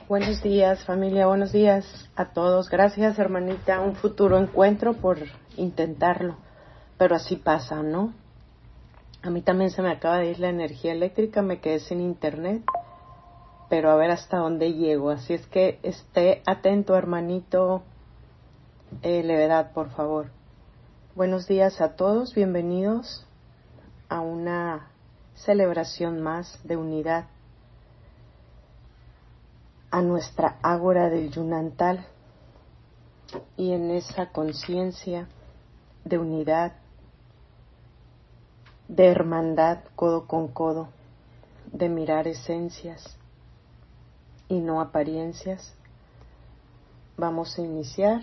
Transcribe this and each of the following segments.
Buenos días, familia, buenos días a todos. Gracias, hermanita. Un futuro encuentro por intentarlo. Pero así pasa, ¿no? A mí también se me acaba de ir la energía eléctrica, me quedé sin internet. Pero a ver hasta dónde llego. Así es que esté atento, hermanito. Levedad, por favor. Buenos días a todos. Bienvenidos a una celebración más de unidad, a nuestra ágora del Yunantal, y en esa conciencia de unidad, de hermandad codo con codo, de mirar esencias y no apariencias, vamos a iniciar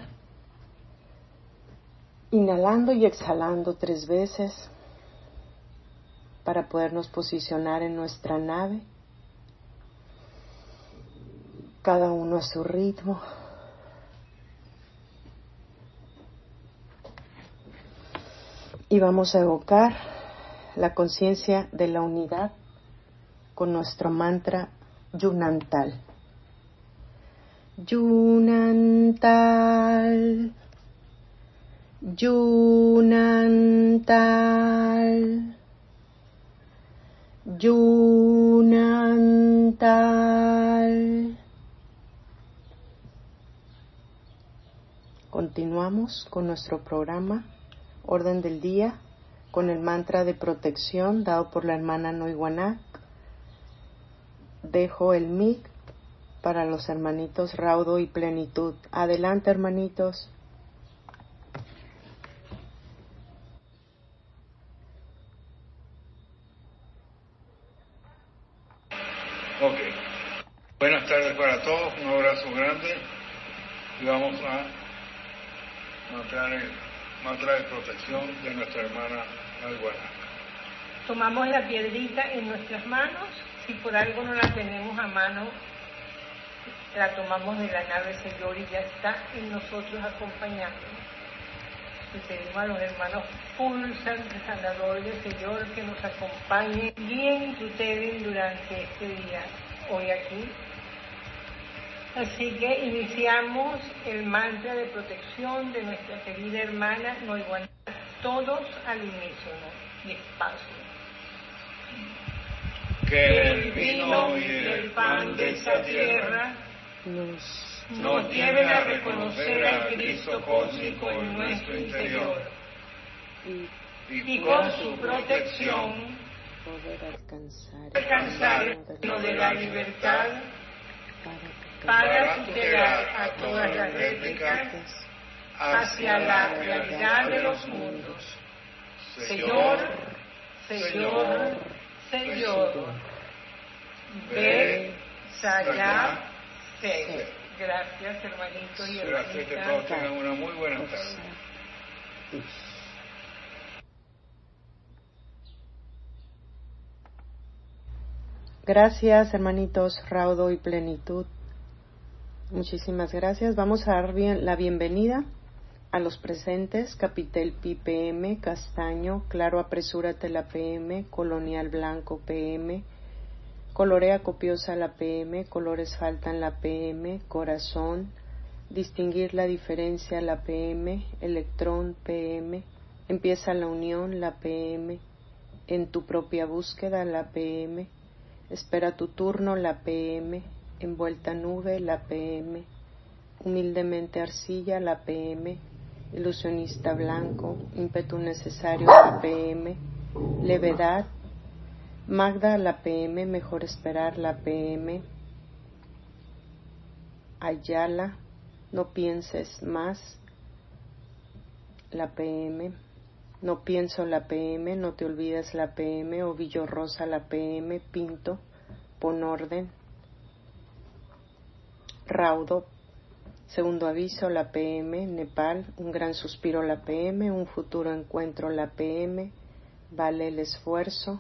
inhalando y exhalando 3 veces para podernos posicionar en nuestra nave, cada uno a su ritmo. Y vamos a evocar la conciencia de la unidad con nuestro mantra Yunantal. Yunantal, Yunantal, Yunantal. Continuamos con nuestro programa Orden del Día con el mantra de protección dado por la hermana Noiguanac. Dejo el mic para los hermanitos Raudo y Plenitud. Adelante, hermanitos. Ok. Buenas tardes para todos, un abrazo grande y vamos a mantener el mantra de protección de nuestra hermana Noiguanac. Tomamos la piedrita en nuestras manos, si por algo no la tenemos a mano, la tomamos de la nave Señor y ya está en nosotros acompañándonos. Y pedimos a los hermanos pulsan, sanadores del Señor, que nos acompañen, guíen y tutelen durante este día, hoy aquí. Así que iniciamos el mantra de protección de nuestra querida hermana Noiguanac, todos al unísono y espacio. Que el vino y el pan de esta tierra nos lleven a reconocer al Cristo cósmico en nuestro interior y con su protección Poder alcanzar el reino de la libertad para tutelar a todas las réplicas hacia la realidad de los mundos. Señor, Señor, Señor, ve, Saya, sé. Gracias, hermanitos y Gracias, que todos tengan una muy buena tarde. Gracias, hermanitos Raudo y Plenitud. Muchísimas gracias. Vamos a dar la bienvenida a los presentes: Capitel Pi PM, Castaño, Claro Apresúrate la PM, Colonial Blanco PM, Colorea Copiosa la PM, Colores Faltan la PM, Corazón, Distinguir la Diferencia la PM, Electrón PM, Empieza la Unión la PM, En tu propia búsqueda la PM, Espera tu turno la PM, Envuelta nube la PM, Humildemente arcilla la PM, Ilusionista blanco, Ímpetu necesario la PM, Levedad, Magda la PM, Mejor esperar la PM, Ayala, No pienses más la PM, No pienso la PM, No te olvides la PM, Ovillo rosa la PM, Pinto, Pon orden, Raudo, Segundo aviso la PM, Nepal, Un gran suspiro la PM, Un futuro encuentro la PM, Vale el esfuerzo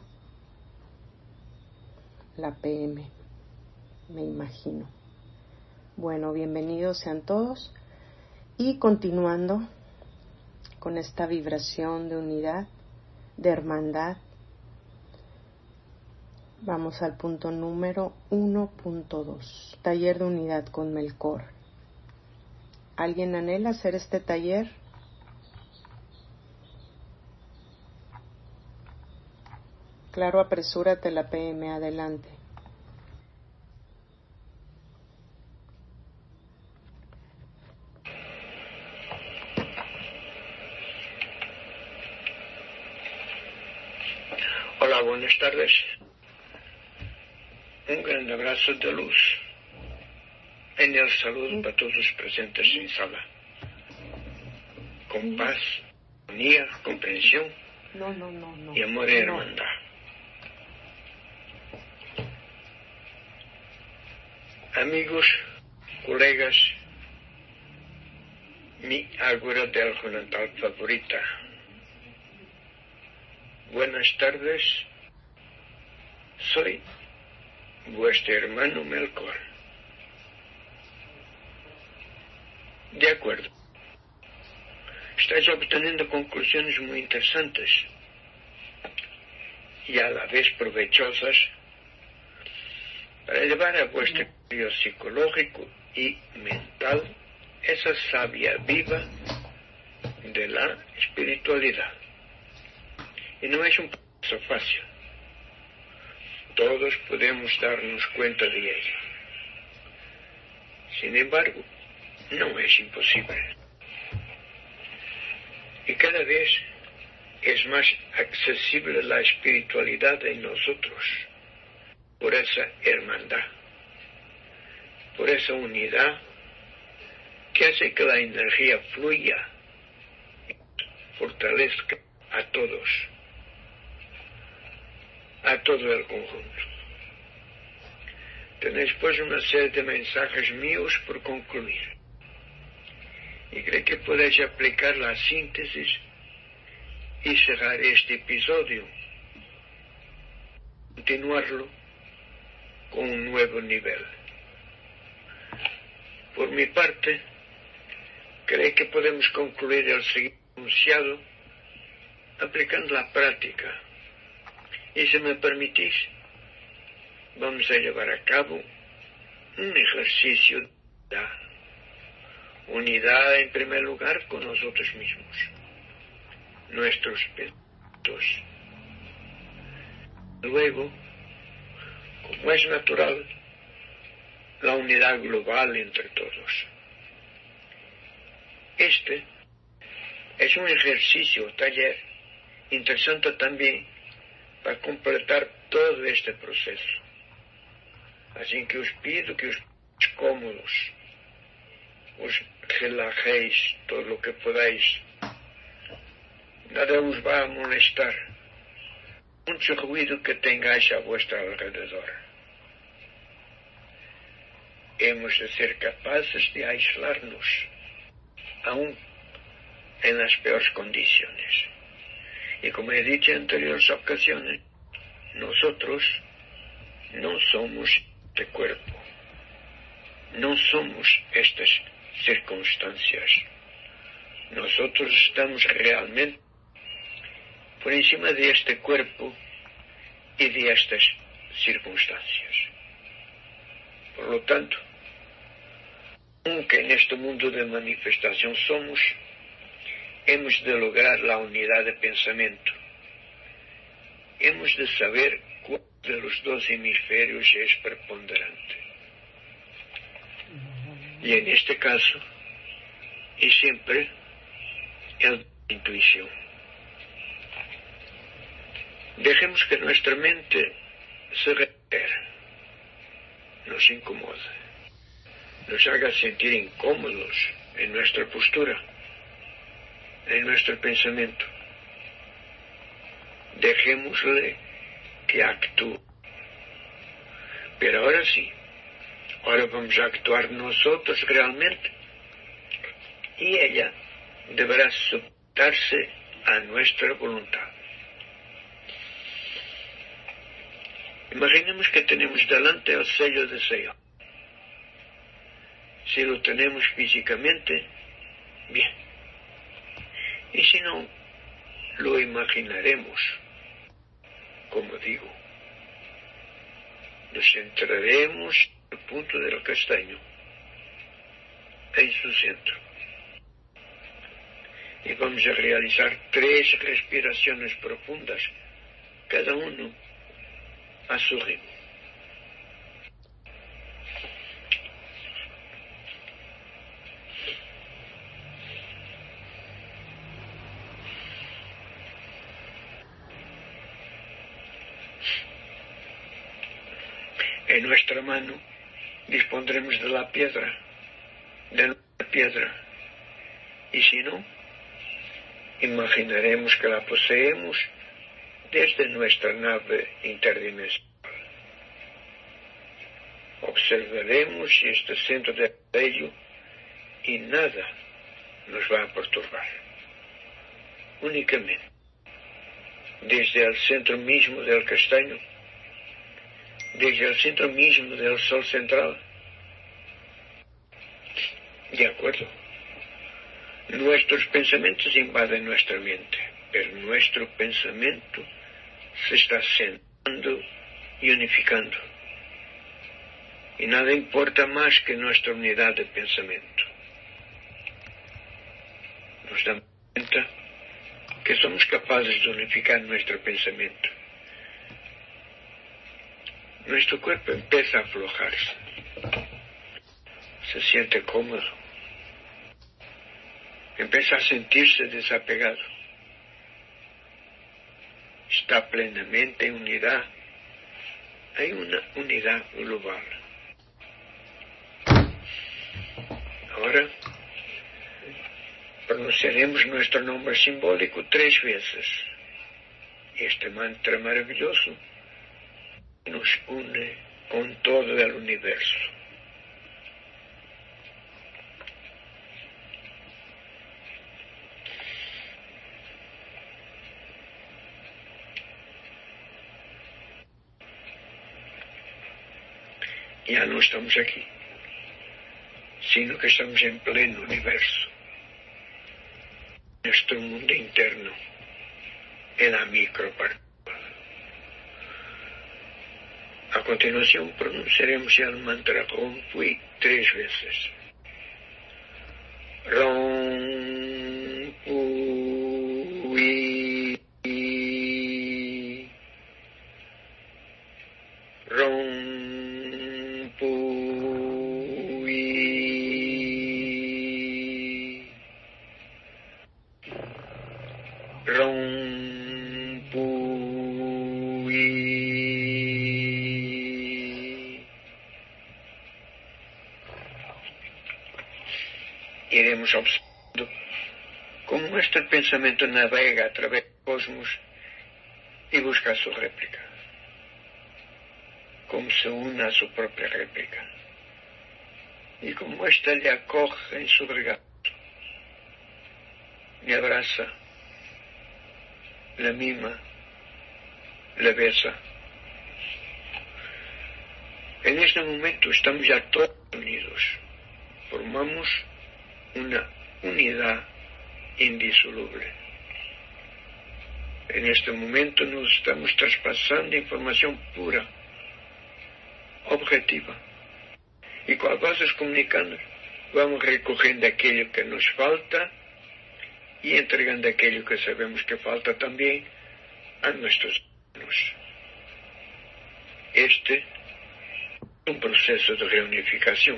la PM, me imagino. Bueno, bienvenidos sean todos y continuando con esta vibración de unidad, de hermandad, Vamos al punto número 1.2. Taller de unidad con Melkor. ¿Alguien anhela hacer este taller? Claro, apresúrate, la PM, adelante. Hola, buenas tardes. Un gran abrazo de luz. En el saludo para todos los presentes en sala. Con paz, armonía, comprensión y amor y hermandad. Amigos, colegas, mi ágora del natal favorita. Buenas tardes. Soy vuestro hermano Melkor. De acuerdo. Estáis obteniendo conclusiones muy interesantes y a la vez provechosas para elevar a vuestro equilibrio psicológico y mental esa savia viva de la espiritualidad. Y no es un proceso fácil. Todos podemos darnos cuenta de ello. Sin embargo, no es imposible. Y cada vez es más accesible la espiritualidad en nosotros, por esa hermandad, por esa unidad que hace que la energía fluya y fortalezca a todos, a todo el conjunto. Tenéis pues una serie de mensajes míos por concluir. Y creo que podéis aplicar la síntesis y cerrar este episodio, continuarlo con un nuevo nivel. Por mi parte, creo que podemos concluir el siguiente enunciado aplicando la práctica. Y si me permitís, vamos a llevar a cabo un ejercicio de unidad en primer lugar con nosotros mismos, nuestros pensamientos. Luego, como es natural, la unidad global entre todos. Este es un ejercicio, taller, interesante también para completar todo este proceso. Así que os pido que os cómodos, os relajéis todo lo que podáis. Nada os va a molestar. Mucho ruido que tengáis a vuestro alrededor. Hemos de ser capaces de aislarnos, aún en las peores condiciones. Y como he dicho en anteriores ocasiones, nosotros no somos este cuerpo, no somos estas circunstancias. Nosotros estamos realmente por encima de este cuerpo y de estas circunstancias. Por lo tanto, aunque en este mundo de manifestación somos, hemos de lograr la unidad de pensamiento. Hemos de saber cuál de los dos hemisferios es preponderante. Y en este caso, y siempre, el de la intuición. Dejemos que nuestra mente se recupere, nos incomode, nos haga sentir incómodos en nuestra postura, en nuestro pensamiento. Dejémosle que actúe. Pero ahora sí, ahora vamos a actuar nosotros realmente y ella deberá sujetarse a nuestra voluntad. Imaginemos que tenemos delante el sello de Seol. Si lo tenemos físicamente, bien. Y si no, lo imaginaremos, como digo. nos centraremos en el punto del castaño, en su centro. Y vamos a realizar 3 respiraciones profundas, cada uno a su ritmo. En nuestra mano dispondremos de la piedra, y si no, imaginaremos que la poseemos desde nuestra nave interdimensional. Observaremos este centro de ello y nada nos va a perturbar. Únicamente, desde el centro mismo del castaño, desde el centro mismo del sol central. De acuerdo. Nuestros pensamientos invaden nuestra mente, pero nuestro pensamiento se está centrando y unificando. Y nada importa más que nuestra unidad de pensamiento. Nos damos cuenta que somos capaces de unificar nuestro pensamiento. Nuestro cuerpo empieza a aflojarse. Se siente cómodo. Empieza a sentirse desapegado. Está plenamente en unidad. Hay una unidad global. Ahora pronunciaremos nuestro nombre simbólico 3 veces. Este mantra maravilloso nos une con todo el universo. Ya no estamos aquí, sino que estamos en pleno universo. Nuestro mundo interno, en la micropartícula. A continuación pronunciaremos el mantra Rom Pui 3 veces. Rom Pui. Rom Pui. Rom Pui. Iremos observando cómo nuestro pensamiento navega a través del cosmos y busca su réplica, cómo se une a su propia réplica y cómo ésta le acoge en su regazo, le abraza, le mima, le besa. En este momento estamos ya todos unidos, formamos una unidad indisoluble. En este momento nos estamos traspasando información pura, objetiva, y cual vamos comunicando, vamos recogiendo aquello que nos falta y entregando aquello que sabemos que falta también a nuestros hermanos. Este es un proceso de reunificación.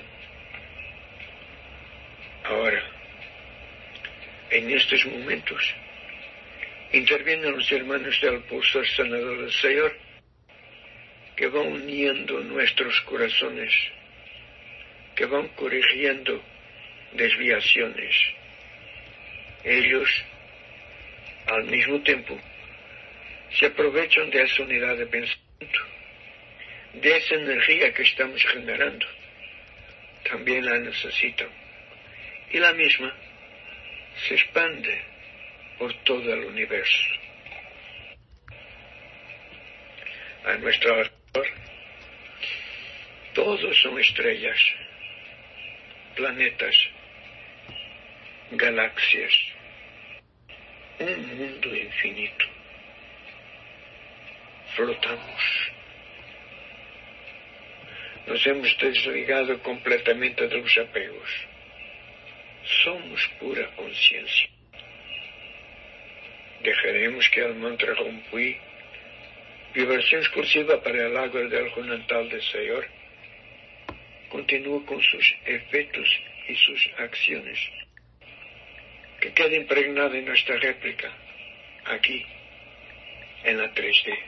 Ahora, en estos momentos, intervienen los hermanos del pulsar sanador del Señor, que van uniendo nuestros corazones, que van corrigiendo desviaciones. Ellos, al mismo tiempo, se aprovechan de esa unidad de pensamiento, de esa energía que estamos generando. También la necesitan. Y la misma se expande por todo el universo. A nuestro alrededor, todos son estrellas, planetas, galaxias, un mundo infinito. Flotamos nos hemos desligado completamente de los apegos. Somos pura conciencia. Dejaremos que el mantra Rompui, vibración exclusiva para el agua del Junantal del Señor, continúe con sus efectos y sus acciones, que quede impregnada en nuestra réplica, aquí, en la 3D,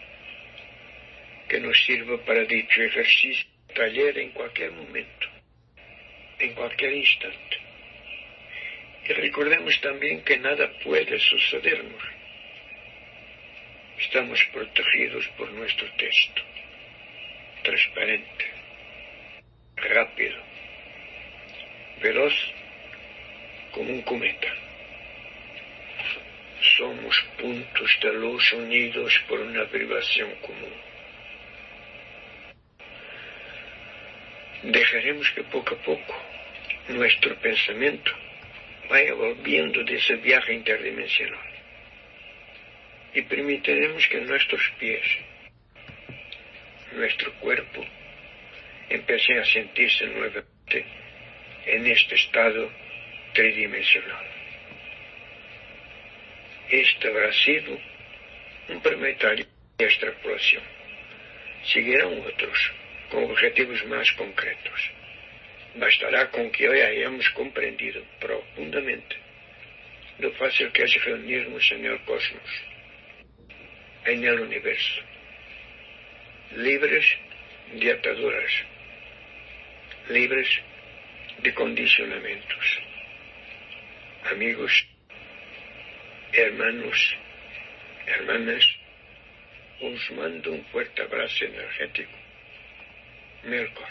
que nos sirva para dicho ejercicio, taller en cualquier momento, en cualquier instante. Y recordemos también que nada puede sucedernos. Estamos protegidos por nuestro texto, transparente, rápido, veloz como un cometa. Somos puntos de luz unidos por una vibración común. Dejaremos que poco a poco nuestro pensamiento vaya volviendo de ese viaje interdimensional y permitiremos que nuestros pies, nuestro cuerpo, empiecen a sentirse nuevamente en este estado tridimensional. Este habrá sido un primer taller de extrapolación. Seguirán otros con objetivos más concretos. Bastará con que hoy hayamos comprendido profundamente lo fácil que es reunirnos en el cosmos, en el universo, libres de ataduras, libres de condicionamientos. Amigos, hermanos, hermanas, os mando un fuerte abrazo energético. Melkor.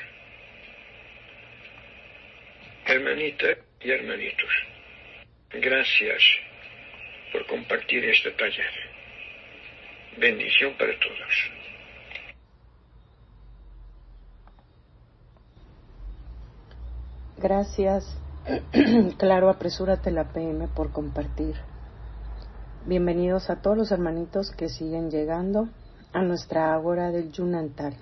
Hermanitas y hermanitos, gracias por compartir este taller. Bendición para todos. Gracias, Claro, apresúrate la PM por compartir. Bienvenidos a todos los hermanitos que siguen llegando a nuestra ágora del Yunantal.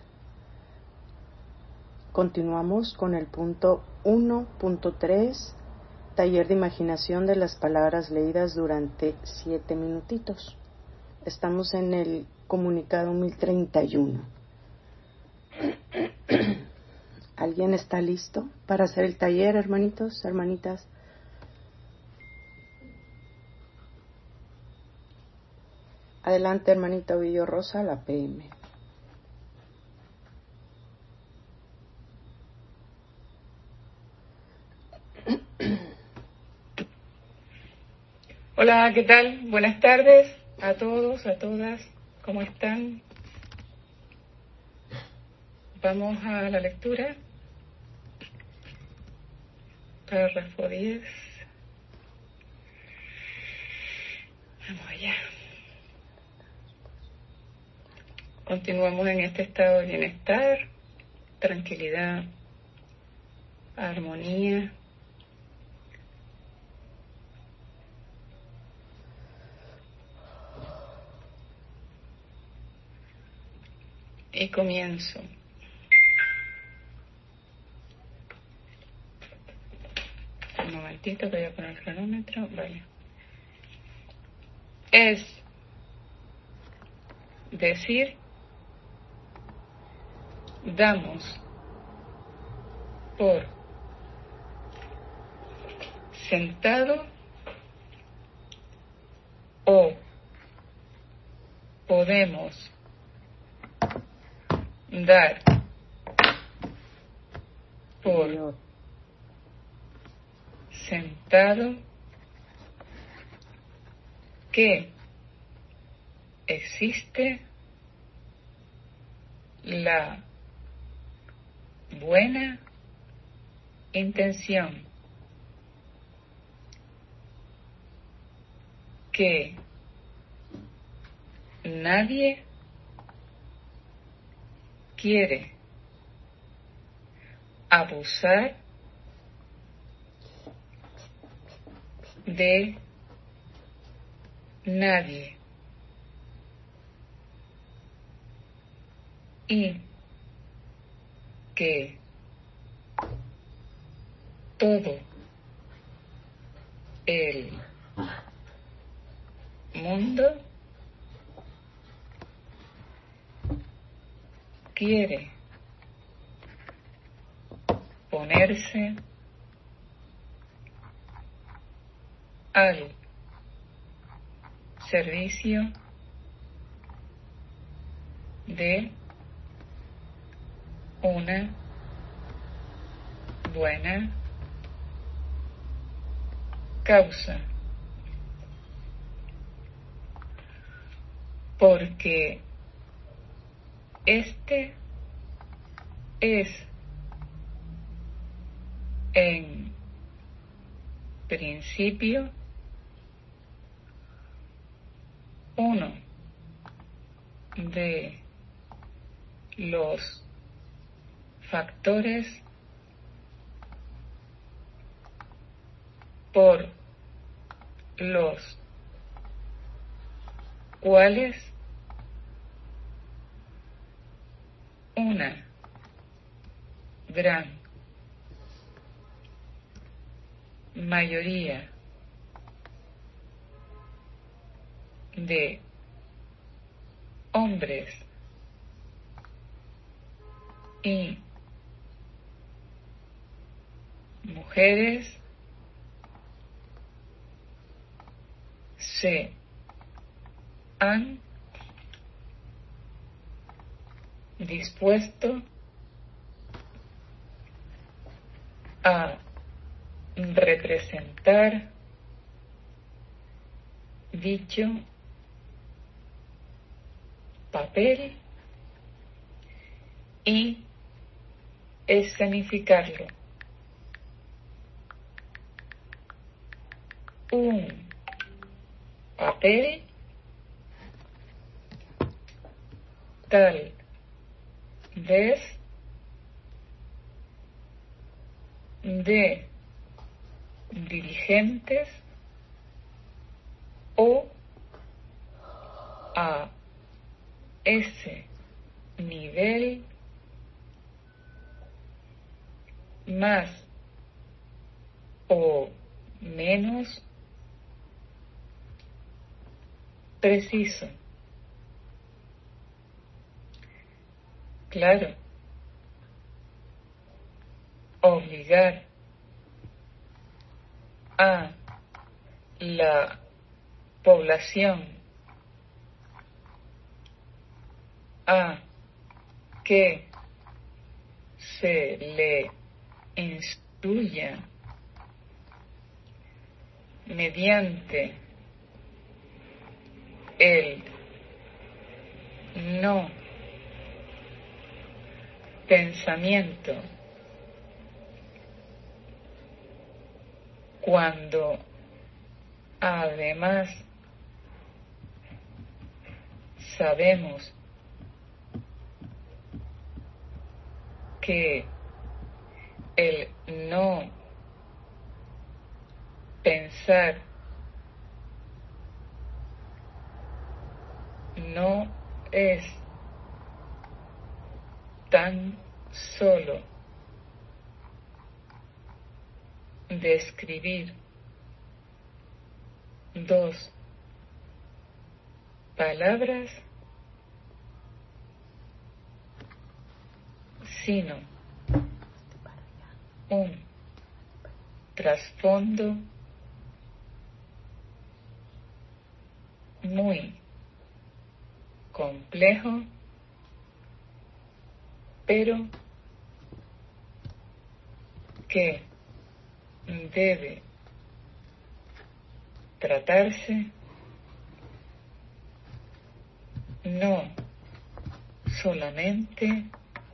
Continuamos con el punto 1.3, taller de imaginación de las palabras leídas durante 7 minutitos. Estamos en el comunicado 1031. ¿Alguien está listo para hacer el taller, hermanitos, hermanitas? Adelante, hermanita Ovidio Rosa, la PM. Hola, ¿qué tal? Buenas tardes a todos, a todas. ¿Cómo están? Vamos a la lectura. Párrafo 10. Vamos allá. Continuamos en este estado de bienestar, tranquilidad, armonía. Y comienzo. Un momentito que voy a poner el cronómetro. Vale. Es decir, damos por sentado o podemos dar por sentado que existe la buena intención, que nadie quiere abusar de nadie y que todo el mundo quiere ponerse al servicio de una buena causa, porque este es en principio uno de los factores por los cuales una gran mayoría de hombres y mujeres se han dispuesto a representar dicho papel y escenificarlo. Un papel tal vez de dirigentes o a ese nivel más o menos preciso. Claro, obligar a la población a que se le instruya mediante el no pensamiento, cuando además sabemos que el no pensar no es tan solo describir dos palabras, sino un trasfondo muy complejo, pero que debe tratarse no solamente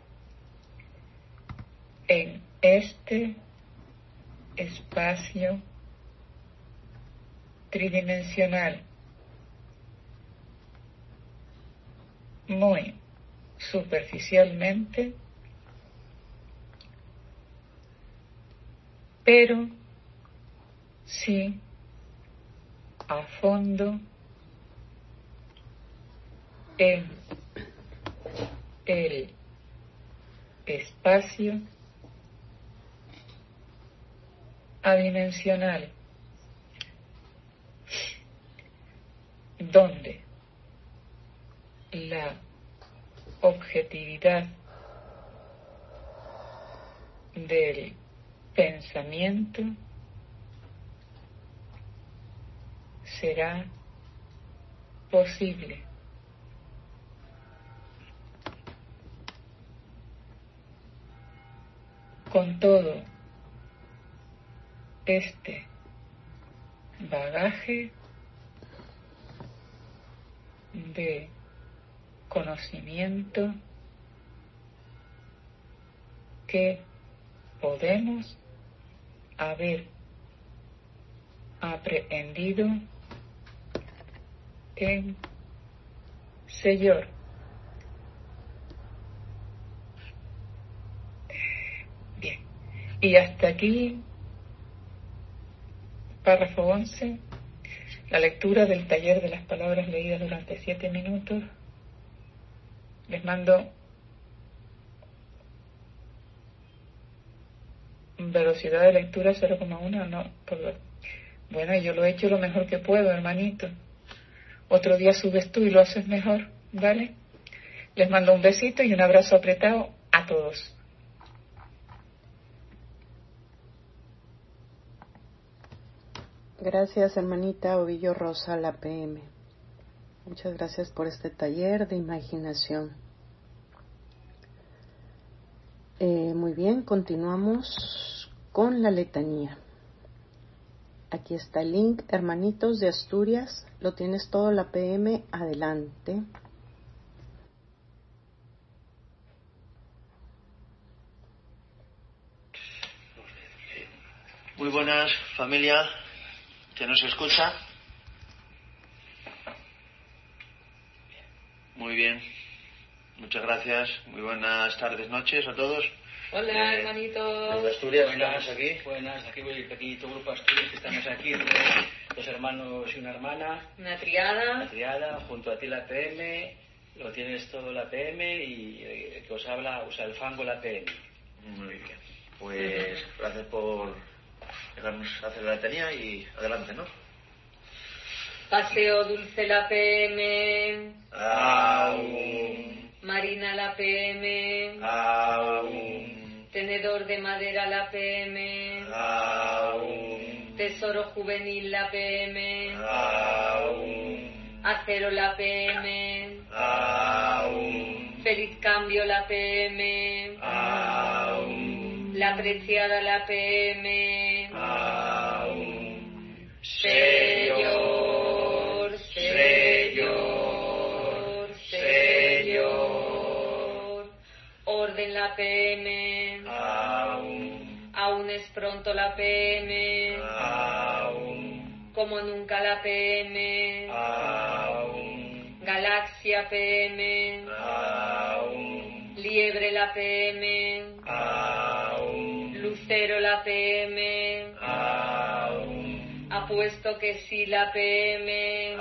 en este espacio tridimensional, muy superficialmente, pero sí a fondo en el espacio adimensional, donde la objetividad del pensamiento será posible. Con todo este bagaje de conocimiento que podemos haber aprehendido en Señor. Bien, y hasta aquí, párrafo 11, la lectura del taller de las palabras leídas durante 7 minutos. Les mando velocidad de lectura 0,1, no, bueno, yo lo he hecho lo mejor que puedo, hermanito. Otro día subes tú y lo haces mejor, ¿vale? Les mando un besito y un abrazo apretado a todos. Gracias, hermanita Ovillo Rosa, la PM. Muchas gracias por este taller de imaginación. Muy bien, continuamos con la letanía. Aquí está el link, hermanitos de Asturias. Lo tienes todo la PM, adelante. Muy buenas, familia que nos escucha. Muy bien, muchas gracias. Muy buenas tardes, noches a todos. Hola, hermanitos. Desde Asturias estamos aquí. Buenas, aquí voy el pequeñito grupo Asturias que estamos aquí, dos hermanos y una hermana. Una triada. Una triada, junto a ti la PM, lo tienes todo la PM y el que os habla usa el fango la PM. Muy bien, pues gracias por dejarnos hacer la letanía y adelante, ¿no? Paseo Dulce la PM. Aún. Marina la PM. Aún. Tenedor de madera la PM. Aún. Tesoro juvenil la PM. Aún. Acero la PM. Aún. Feliz cambio la PM. Aún. La apreciada la PM. Aún. Señor, Señor, Señor. Orden la PM. Aún es pronto la PM. Como nunca la PM. Galaxia PM. Liebre la PM. Lucero la PM. Apuesto que sí la PM.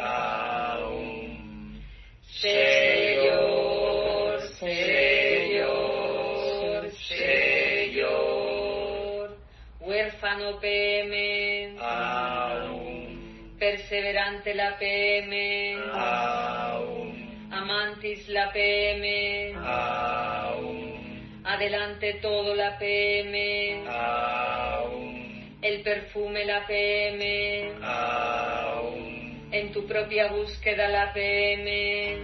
Señor, Señor, Señor. Huérfano PM. Perseverante la PM. Amantis la PM. Adelante todo la PM. El perfume la PM. En tu propia búsqueda la PM.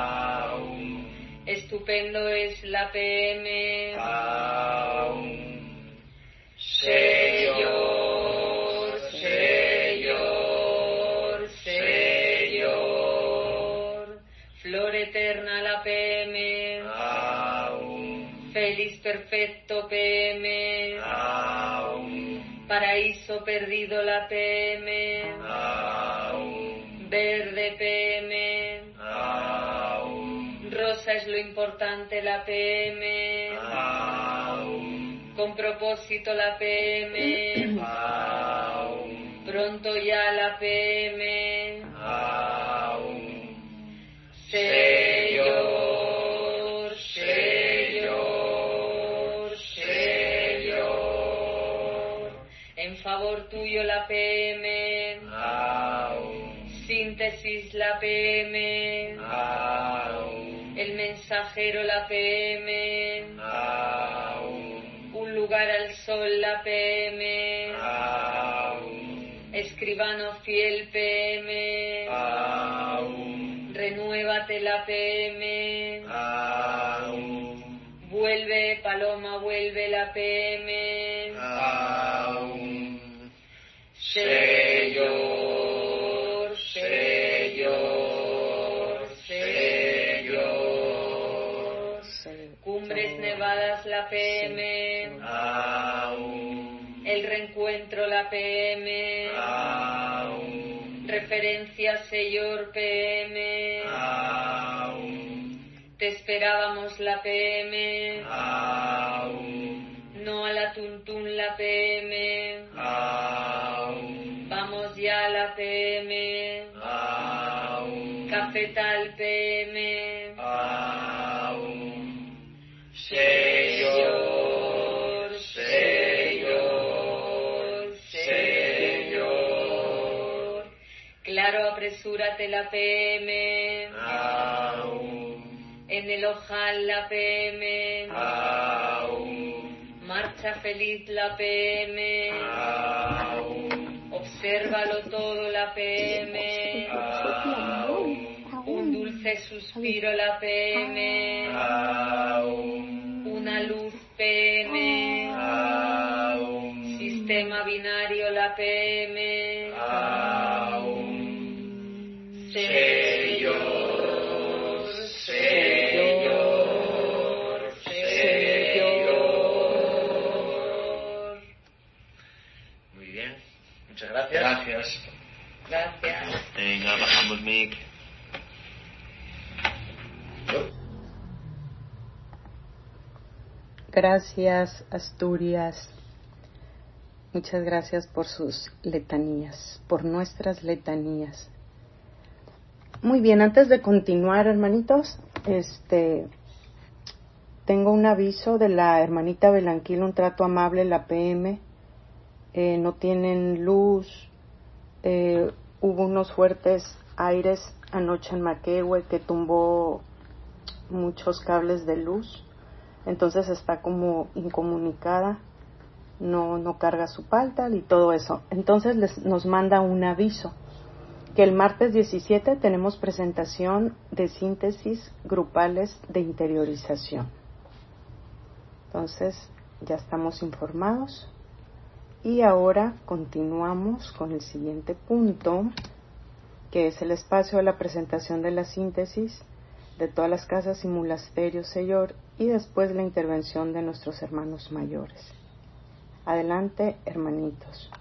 Estupendo es la PM. Señor, Señor, Señor. Flor eterna la PM. Feliz perfecto PM. Paraíso perdido la PM. Verde PM. Rosa es lo importante la PM. Con propósito la PM. Pronto ya la PM. Señor, Señor, En favor tuyo la PM. Síntesis la PM. El mensajero la PM. Un lugar al sol la PM. Escribano fiel PM. Renuévate la PM. Vuelve paloma, vuelve la PM. Señor, Señor, Señor. Cumbres nevadas la PM. El reencuentro la PM. Referencia Señor PM. Te esperábamos la PM. No a la tuntún la PM. Vamos ya a la PM. Cafetal PM. Señor, Señor, Señor. Claro, apresúrate la PM. En el ojal la PM. Marcha feliz la PM. Obsérvalo todo la PM. Un dulce suspiro la PM. Una luz PM. Sistema binario la PM. Señor, Señor, Señor. Muy bien, muchas gracias. Gracias. Venga, bajamos mic. Gracias, Asturias. Muchas gracias por sus letanías, por nuestras letanías. Muy bien, antes de continuar, hermanitos, tengo un aviso de la hermanita Belanquil, un trato amable, la PM. No tienen luz. Hubo unos fuertes aires anoche en Maquehue que tumbó muchos cables de luz. Entonces está como incomunicada, no carga su palta y todo eso. Entonces nos manda un aviso que el martes 17 tenemos presentación de síntesis grupales de interiorización. Entonces ya estamos informados y ahora continuamos con el siguiente punto, que es el espacio de la presentación de la síntesis de todas las casas y monasterios, Señor, y después la intervención de nuestros hermanos mayores. Adelante, hermanitos.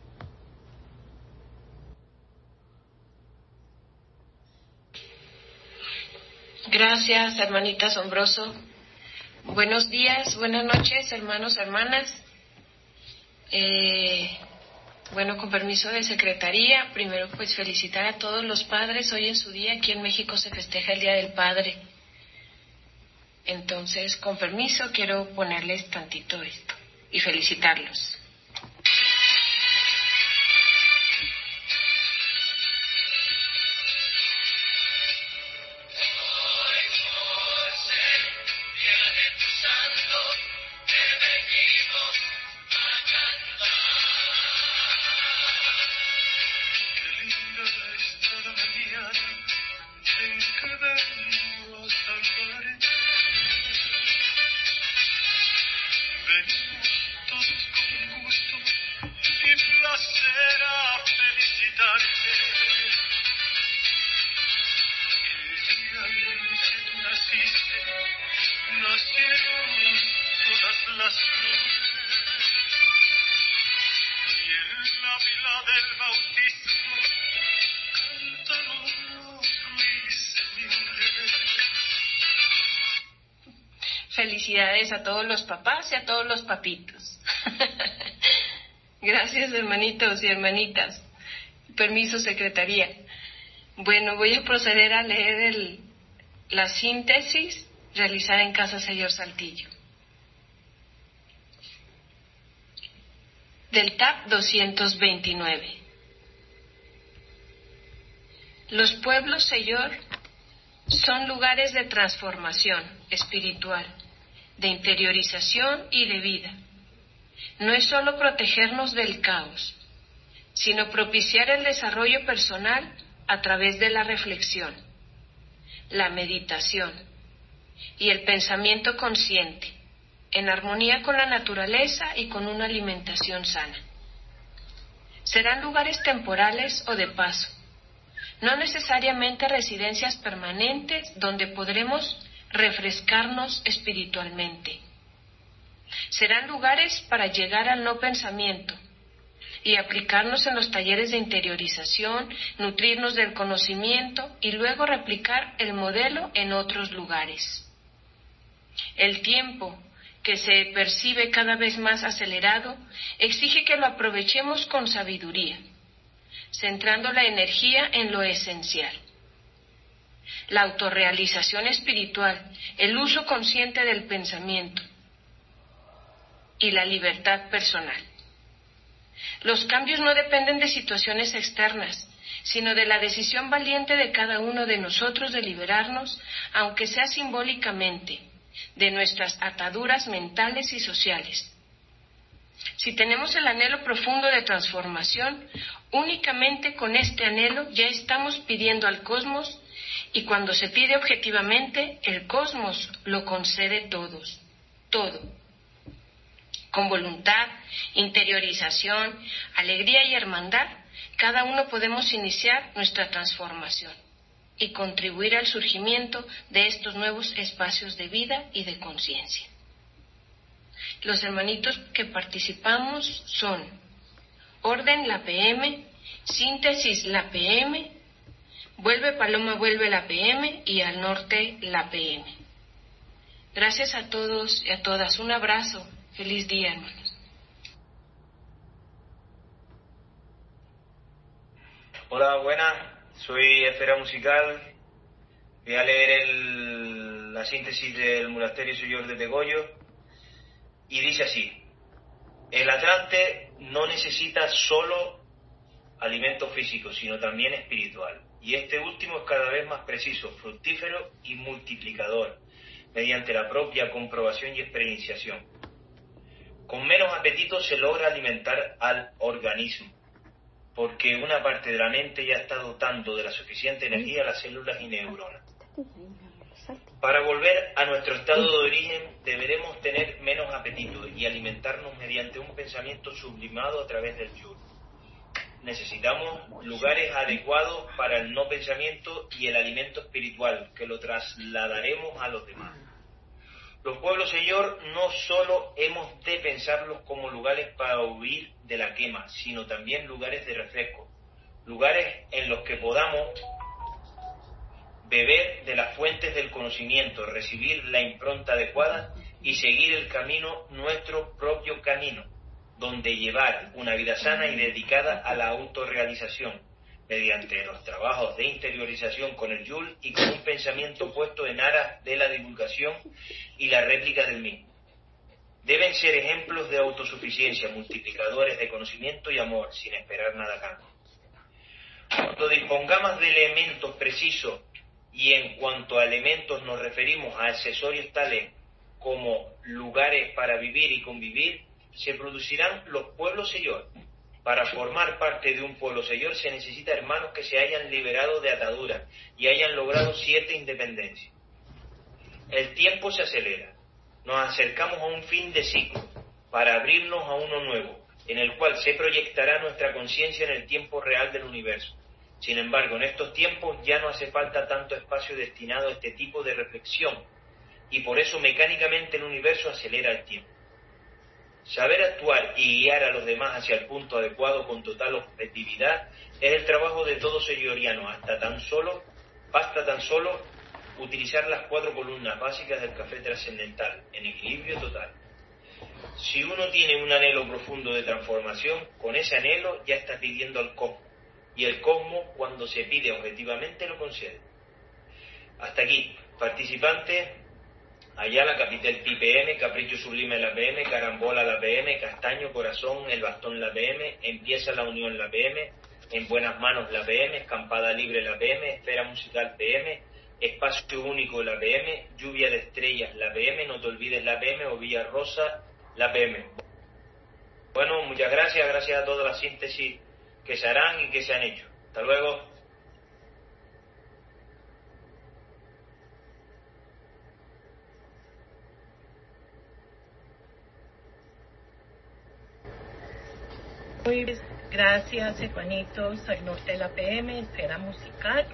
Gracias, hermanita Asombroso. Buenos días, buenas noches, hermanos, hermanas. Bueno, con permiso de secretaría, primero pues felicitar a todos los padres. Hoy en su día, aquí en México se festeja el Día del Padre. Entonces, con permiso, quiero ponerles tantito esto y felicitarlos. Felicidades a todos los papás y a todos los papitos. Gracias, hermanitos y hermanitas. Permiso, secretaría. Bueno, voy a proceder a leer la síntesis realizada en Casa Señor Saltillo. del TAP 229. Los pueblos Señor son lugares de transformación espiritual, de interiorización y de vida. No es solo protegernos del caos, sino propiciar el desarrollo personal a través de la reflexión, la meditación y el pensamiento consciente, en armonía con la naturaleza y con una alimentación sana. Serán lugares temporales o de paso, no necesariamente residencias permanentes donde podremos refrescarnos espiritualmente. Serán lugares para llegar al no pensamiento y aplicarnos en los talleres de interiorización, nutrirnos del conocimiento y luego replicar el modelo en otros lugares. El tiempo, que se percibe cada vez más acelerado, exige que lo aprovechemos con sabiduría, centrando la energía en lo esencial. La autorrealización espiritual, el uso consciente del pensamiento y la libertad personal. Los cambios no dependen de situaciones externas, sino de la decisión valiente de cada uno de nosotros de liberarnos, aunque sea simbólicamente, de nuestras ataduras mentales y sociales. Si tenemos el anhelo profundo de transformación, únicamente con este anhelo ya estamos pidiendo al cosmos, y cuando se pide objetivamente, el cosmos lo concede todo. Con voluntad, interiorización, alegría y hermandad, cada uno podemos iniciar nuestra transformación y contribuir al surgimiento de estos nuevos espacios de vida y de conciencia. Los hermanitos que participamos son Orden la PM, Síntesis la PM, Vuelve Paloma Vuelve la PM y Al Norte la PM. Gracias a todos y a todas. Un abrazo. Feliz día, hermanos. Hola, buenas. Soy Esfera Musical. Voy a leer la síntesis del Monasterio Señor de Tegollo. Y dice así: el Atlante no necesita solo alimento físico, sino también espiritual. Y este último es cada vez más preciso, fructífero y multiplicador, mediante la propia comprobación y experienciación. Con menos apetito se logra alimentar al organismo, porque una parte de la mente ya está dotando de la suficiente energía a las células y neuronas. Para volver a nuestro estado de origen deberemos tener menos apetito y alimentarnos mediante un pensamiento sublimado a través del Yur. Necesitamos lugares adecuados para el no pensamiento y el alimento espiritual, que lo trasladaremos a los demás. Los pueblos Señor no solo hemos de pensarlos como lugares para huir de la quema, sino también lugares de refresco, lugares en los que podamos beber de las fuentes del conocimiento, recibir la impronta adecuada y seguir el camino, nuestro propio camino, donde llevar una vida sana y dedicada a la autorrealización, mediante los trabajos de interiorización con el Yul y con un pensamiento puesto en aras de la divulgación y la réplica del mismo. Deben ser ejemplos de autosuficiencia, multiplicadores de conocimiento y amor, sin esperar nada a cambio. Cuando dispongamos de elementos precisos, y en cuanto a elementos nos referimos a accesorios tales como lugares para vivir y convivir, se producirán los pueblos Señor. Para formar parte de un pueblo Señor se necesita hermanos que se hayan liberado de ataduras y hayan logrado cierta independencia. El tiempo se acelera. Nos acercamos a un fin de ciclo para abrirnos a uno nuevo, en el cual se proyectará nuestra conciencia en el tiempo real del universo. Sin embargo, en estos tiempos ya no hace falta tanto espacio destinado a este tipo de reflexión, y por eso mecánicamente el universo acelera el tiempo. Saber actuar y guiar a los demás hacia el punto adecuado con total objetividad es el trabajo de todo señoriano. Basta tan solo utilizar las 4 columnas básicas del café trascendental, en equilibrio total. Si uno tiene un anhelo profundo de transformación, con ese anhelo ya está pidiendo al cosmos, y el cosmos, cuando se pide objetivamente, lo concede. Hasta aquí, participantes, Ayala, Capitel Pi PM, Capricho Sublime la PM, Carambola la PM, Castaño, Corazón, El Bastón la PM, Empieza la Unión la PM, En Buenas Manos la PM, Escampada Libre la PM, Esfera Musical PM, Espacio Único la PM, Lluvia de Estrellas la PM, No Te Olvides la PM o Villa Rosa la PM. Bueno, muchas gracias, gracias a todas las síntesis que se harán y que se han hecho. Hasta luego. Muy bien, gracias hermanitos, al norte de la PM, Esfera Musical.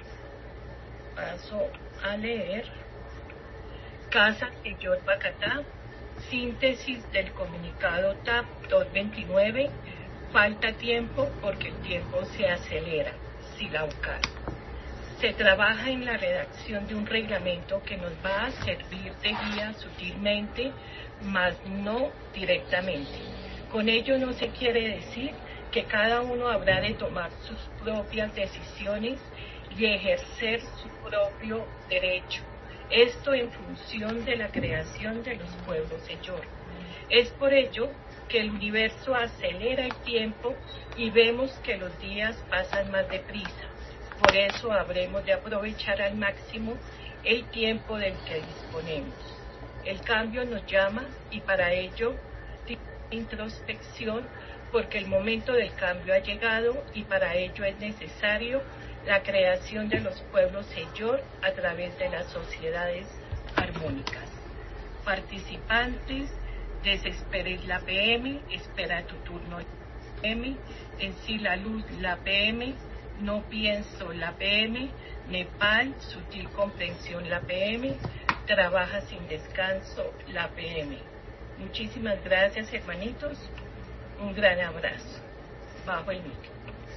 Paso a leer. Casa Señor Bacatá, síntesis del comunicado TAP 229, falta tiempo porque el tiempo se acelera, Silaucar. Se trabaja en la redacción de un reglamento que nos va a servir de guía sutilmente, mas no directamente. Con ello no se quiere decir que cada uno habrá de tomar sus propias decisiones y ejercer su propio derecho. Esto en función de la creación de los pueblos Señor. Es por ello que el universo acelera el tiempo y vemos que los días pasan más deprisa. Por eso habremos de aprovechar al máximo el tiempo del que disponemos. El cambio nos llama y para ello introspección, porque el momento del cambio ha llegado y para ello es necesario la creación de los pueblos Señor a través de las sociedades armónicas. Participantes, desesperes la PM, espera tu turno PM, en sí la luz la PM, no pienso la PM, Nepal, sutil comprensión la PM, trabaja sin descanso la PM. Muchísimas gracias hermanitos, un gran abrazo. Bajo el micro.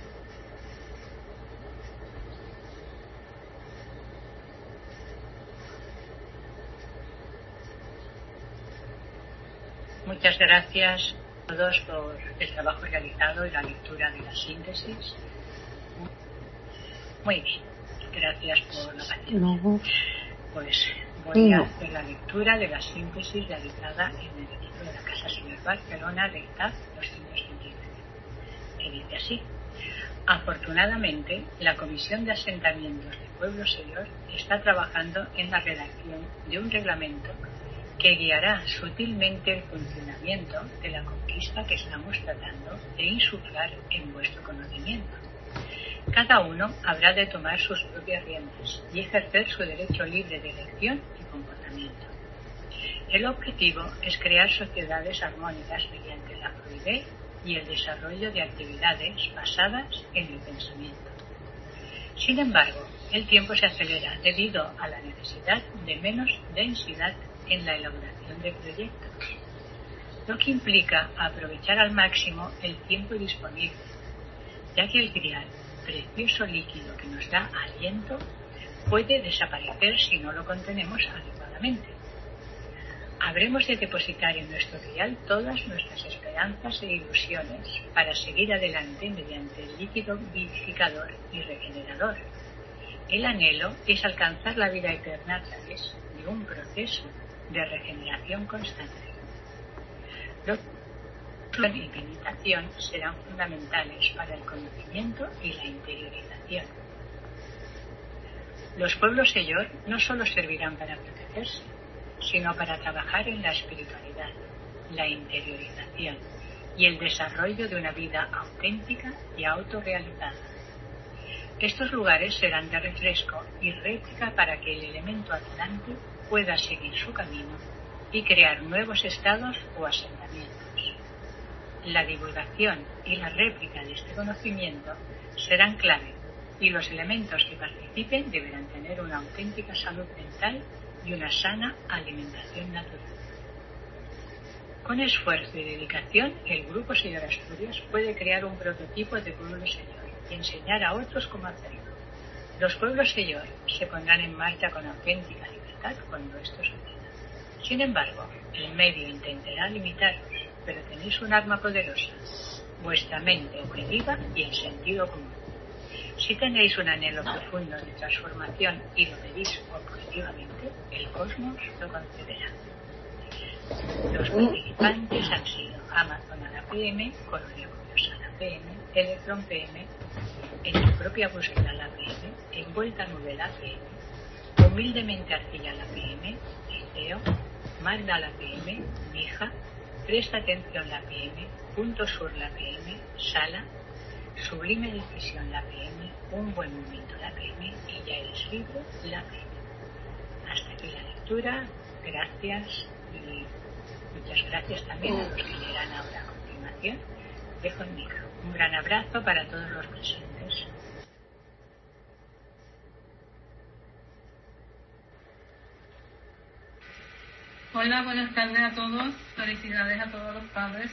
Muchas gracias a todos por el trabajo realizado y la lectura de la síntesis. Muy bien, gracias por la paciencia. Pues voy a hacer la lectura de la síntesis realizada en el edicto de la Casa Señor Barcelona de TAP 229. Que dice así: afortunadamente, la Comisión de Asentamientos de Pueblo Señor está trabajando en la redacción de un reglamento que guiará sutilmente el funcionamiento de la conquista que estamos tratando de insuflar en vuestro conocimiento. Cada uno habrá de tomar sus propias riendas y ejercer su derecho libre de elección y comportamiento. El objetivo es crear sociedades armónicas mediante la fluidez y el desarrollo de actividades basadas en el pensamiento. Sin embargo, el tiempo se acelera debido a la necesidad de menos densidad en la elaboración de proyectos, lo que implica aprovechar al máximo el tiempo disponible, ya que el grial, precioso líquido que nos da aliento, puede desaparecer si no lo contenemos adecuadamente. Habremos de depositar en nuestro grial todas nuestras esperanzas e ilusiones para seguir adelante mediante el líquido vivificador y regenerador. El anhelo es alcanzar la vida eterna a través de un proceso de regeneración constante. Los y meditación serán fundamentales para el conocimiento y la interiorización. Los pueblos Señor no solo servirán para protegerse, sino para trabajar en la espiritualidad, la interiorización y el desarrollo de una vida auténtica y autorrealizada. Estos lugares serán de refresco y réplica para que el elemento atlante pueda seguir su camino y crear nuevos estados o asentamientos. La divulgación y la réplica de este conocimiento serán clave y los elementos que participen deberán tener una auténtica salud mental y una sana alimentación natural. Con esfuerzo y dedicación, el Grupo Señor Asturias puede crear un prototipo de pueblo Señor y enseñar a otros cómo hacerlo. Los pueblos Señor se pondrán en marcha con auténtica libertad cuando esto suceda. Sin embargo, el medio intentará limitaros, pero tenéis un arma poderosa, vuestra mente objetiva y el sentido común. Si tenéis un anhelo profundo de transformación y lo pedís objetivamente, el cosmos lo concederá. Los participantes han sido Amazon a la PM, Colonia Curiosa a la PM, Electron PM, En tu propia búsqueda a la PM, Envuelta Nube a la PM, Humildemente Arcilla a la PM, Esteo, Magda a la PM, Mija, Presta Atención la PM, Punto Sur la PM, Sala, Sublime Decisión la PM, Un Buen Momento la PM y Ya Eres Libre la PM. Hasta aquí la lectura. Gracias y muchas gracias también a los que leerán ahora a continuación. Dejo el micro. Un gran abrazo para todos los presentes. Hola, buenas tardes a todos. Felicidades a todos los padres.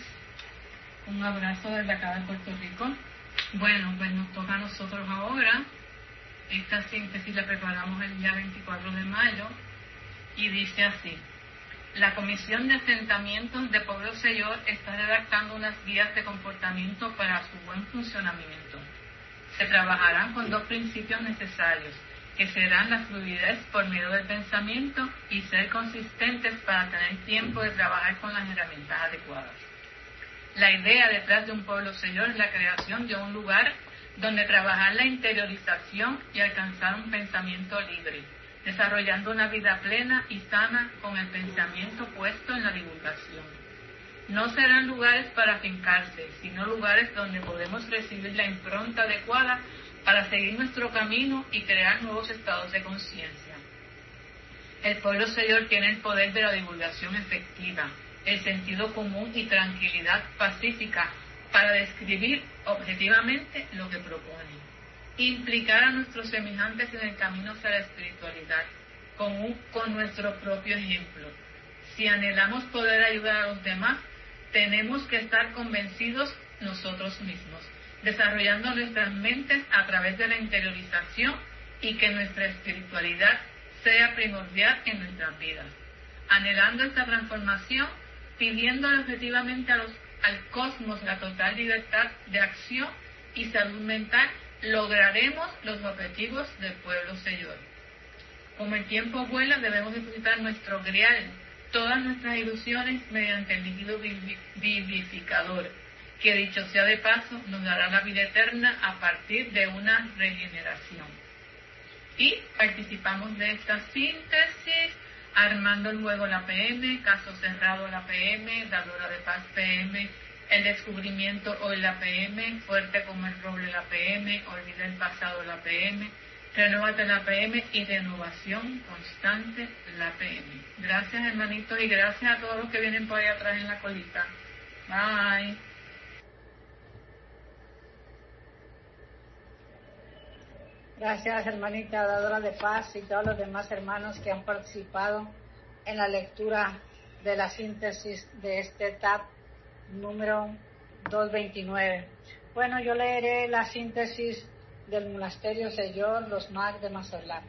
Un abrazo desde acá de Puerto Rico. Bueno, pues nos toca a nosotros ahora. Esta síntesis la preparamos el día 24 de mayo y dice así: la Comisión de Asentamientos de Pueblo Señor está redactando unas guías de comportamiento para su buen funcionamiento. Se trabajarán con dos principios necesarios, que serán la fluidez por medio del pensamiento y ser consistentes para tener tiempo de trabajar con las herramientas adecuadas. La idea detrás de un pueblo Señor es la creación de un lugar donde trabajar la interiorización y alcanzar un pensamiento libre, desarrollando una vida plena y sana con el pensamiento puesto en la divulgación. No serán lugares para afincarse, sino lugares donde podemos recibir la impronta adecuada para seguir nuestro camino y crear nuevos estados de conciencia. El pueblo Señor tiene el poder de la divulgación efectiva, el sentido común y tranquilidad pacífica para describir objetivamente lo que propone. Implicar a nuestros semejantes en el camino hacia la espiritualidad, con nuestro propio ejemplo. Si anhelamos poder ayudar a los demás, tenemos que estar convencidos nosotros mismos, desarrollando nuestras mentes a través de la interiorización y que nuestra espiritualidad sea primordial en nuestras vidas. Anhelando esta transformación, pidiéndole objetivamente al cosmos la total libertad de acción y salud mental, lograremos los objetivos del pueblo Señor. Como el tiempo vuela, debemos depositar nuestro grial, todas nuestras ilusiones mediante el líquido vivificador, que dicho sea de paso, nos dará la vida eterna a partir de una regeneración. Y participamos de esta síntesis, Armando luego la PM, Caso Cerrado la PM, Dadora de Paz PM, El Descubrimiento hoy la PM, Fuerte como el Roble la PM, Olvida el Pasado la PM, Renóvate la PM y Renovación Constante la PM. Gracias, hermanitos, y gracias a todos los que vienen por ahí atrás en la colita. Bye. Gracias, hermanita Dadora de Paz, y todos los demás hermanos que han participado en la lectura de la síntesis de este TAP número 229. Bueno, yo leeré la síntesis del Monasterio Señor Los Mag de Mazorlán.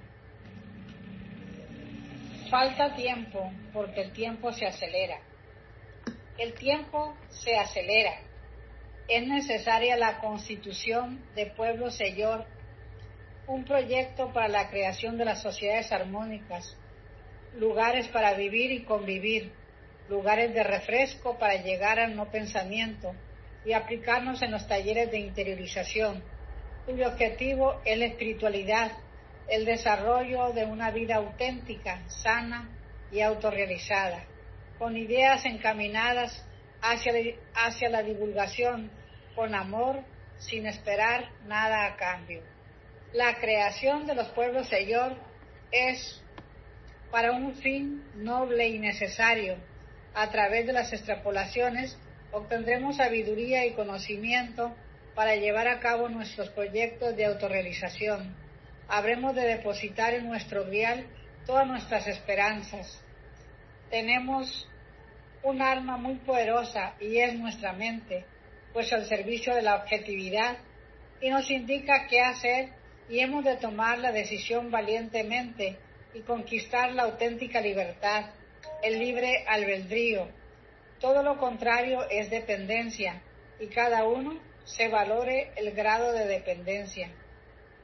Falta tiempo, porque el tiempo se acelera. El tiempo se acelera. Es necesaria la constitución de Pueblo Señor, un proyecto para la creación de las sociedades armónicas, lugares para vivir y convivir, lugares de refresco para llegar al no pensamiento y aplicarnos en los talleres de interiorización, cuyo objetivo es la espiritualidad, el desarrollo de una vida auténtica, sana y autorrealizada, con ideas encaminadas hacia la divulgación, con amor, sin esperar nada a cambio. La creación de los pueblos Señor es para un fin noble y necesario. A través de las extrapolaciones obtendremos sabiduría y conocimiento para llevar a cabo nuestros proyectos de autorrealización. Habremos de depositar en nuestro grial todas nuestras esperanzas. Tenemos un arma muy poderosa y es nuestra mente, pues al servicio de la objetividad, y nos indica qué hacer, y hemos de tomar la decisión valientemente y conquistar la auténtica libertad, el libre albedrío. Todo lo contrario es dependencia, y cada uno se valore el grado de dependencia.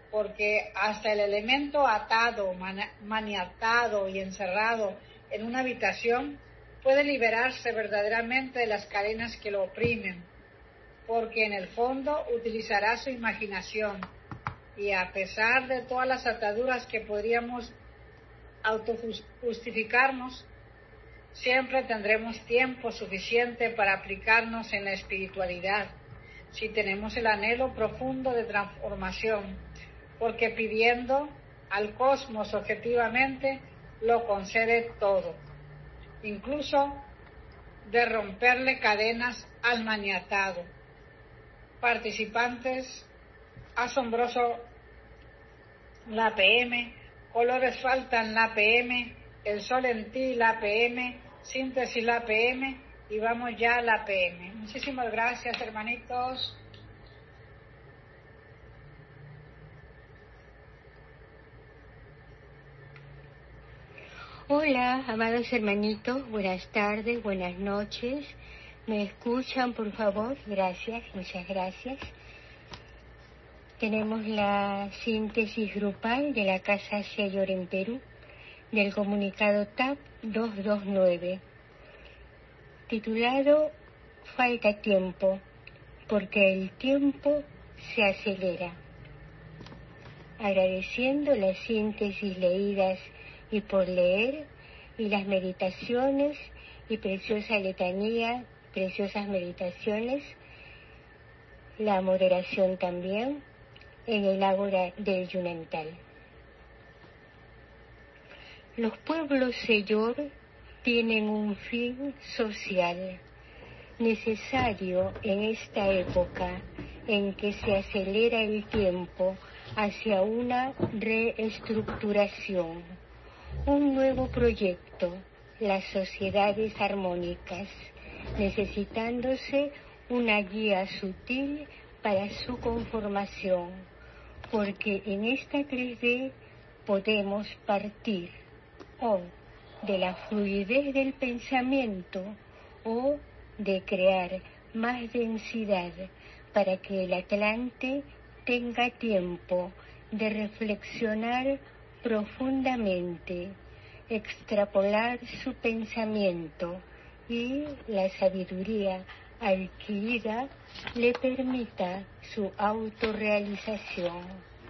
porque hasta el elemento atado, maniatado y encerrado en una habitación puede liberarse verdaderamente de las cadenas que lo oprimen, porque en el fondo utilizará su imaginación, y a pesar de todas las ataduras que podríamos autojustificarnos, siempre tendremos tiempo suficiente para aplicarnos en la espiritualidad, si tenemos el anhelo profundo de transformación, porque pidiendo al cosmos objetivamente lo concede todo, incluso de romperle cadenas al maniatado. Participantes, asombroso la PM, colores faltan la PM, el sol en ti la PM, síntesis la PM, y vamos ya a la PM. Muchísimas gracias, hermanitos. Hola, amados hermanitos, buenas tardes, buenas noches. ¿Me escuchan, por favor? Gracias, muchas gracias. Tenemos la síntesis grupal de la Casa Señor en Perú, del comunicado TAP 229, titulado Falta tiempo, porque el tiempo se acelera. Agradeciendo las síntesis leídas y por leer, y las meditaciones y preciosa letanía, preciosas meditaciones, la moderación también en el ágora del Yunantal. Los pueblos Señor tienen un fin social necesario en esta época en que se acelera el tiempo hacia una reestructuración, un nuevo proyecto, las sociedades armónicas, necesitándose una guía sutil para su conformación, porque en esta 3D podemos partir o de la fluidez del pensamiento o de crear más densidad para que el Atlante tenga tiempo de reflexionar profundamente, extrapolar su pensamiento y la sabiduría adquirida le permita su autorrealización.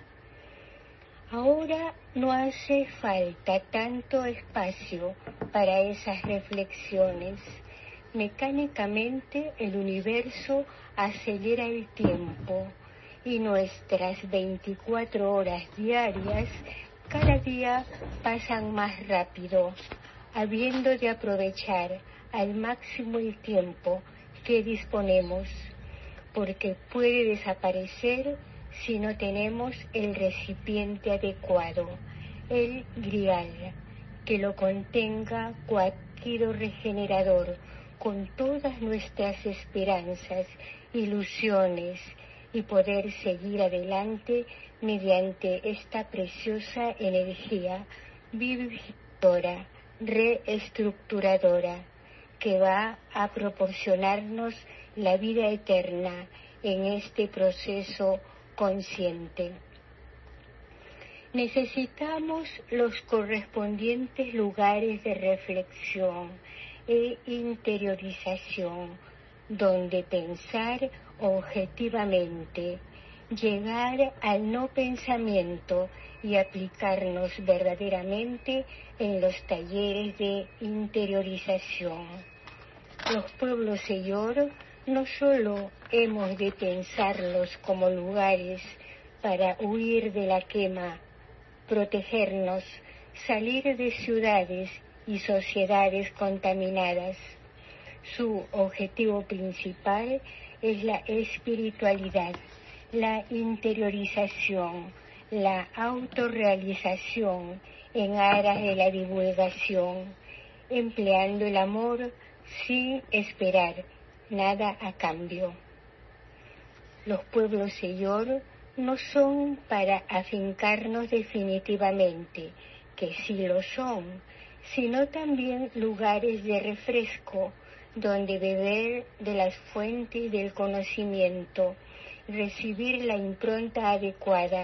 Ahora no hace falta tanto espacio para esas reflexiones. Mecánicamente el universo acelera el tiempo y nuestras 24 horas diarias cada día pasan más rápido, habiendo de aprovechar al máximo el tiempo que disponemos, porque puede desaparecer si no tenemos el recipiente adecuado, el grial, que lo contenga coactivo regenerador con todas nuestras esperanzas, ilusiones, y poder seguir adelante mediante esta preciosa energía vivificadora, reestructuradora, que va a proporcionarnos la vida eterna en este proceso consciente. Necesitamos los correspondientes lugares de reflexión e interiorización, donde pensar objetivamente, llegar al no pensamiento y aplicarnos verdaderamente en los talleres de interiorización. Los pueblos Señor no solo hemos de pensarlos como lugares para huir de la quema, protegernos, salir de ciudades y sociedades contaminadas. Su objetivo principal es la espiritualidad, la interiorización, la autorrealización en aras de la divulgación, empleando el amor sin esperar nada a cambio. Los pueblos Señor no son para afincarnos definitivamente, que sí lo son, sino también lugares de refresco, donde beber de las fuentes del conocimiento, recibir la impronta adecuada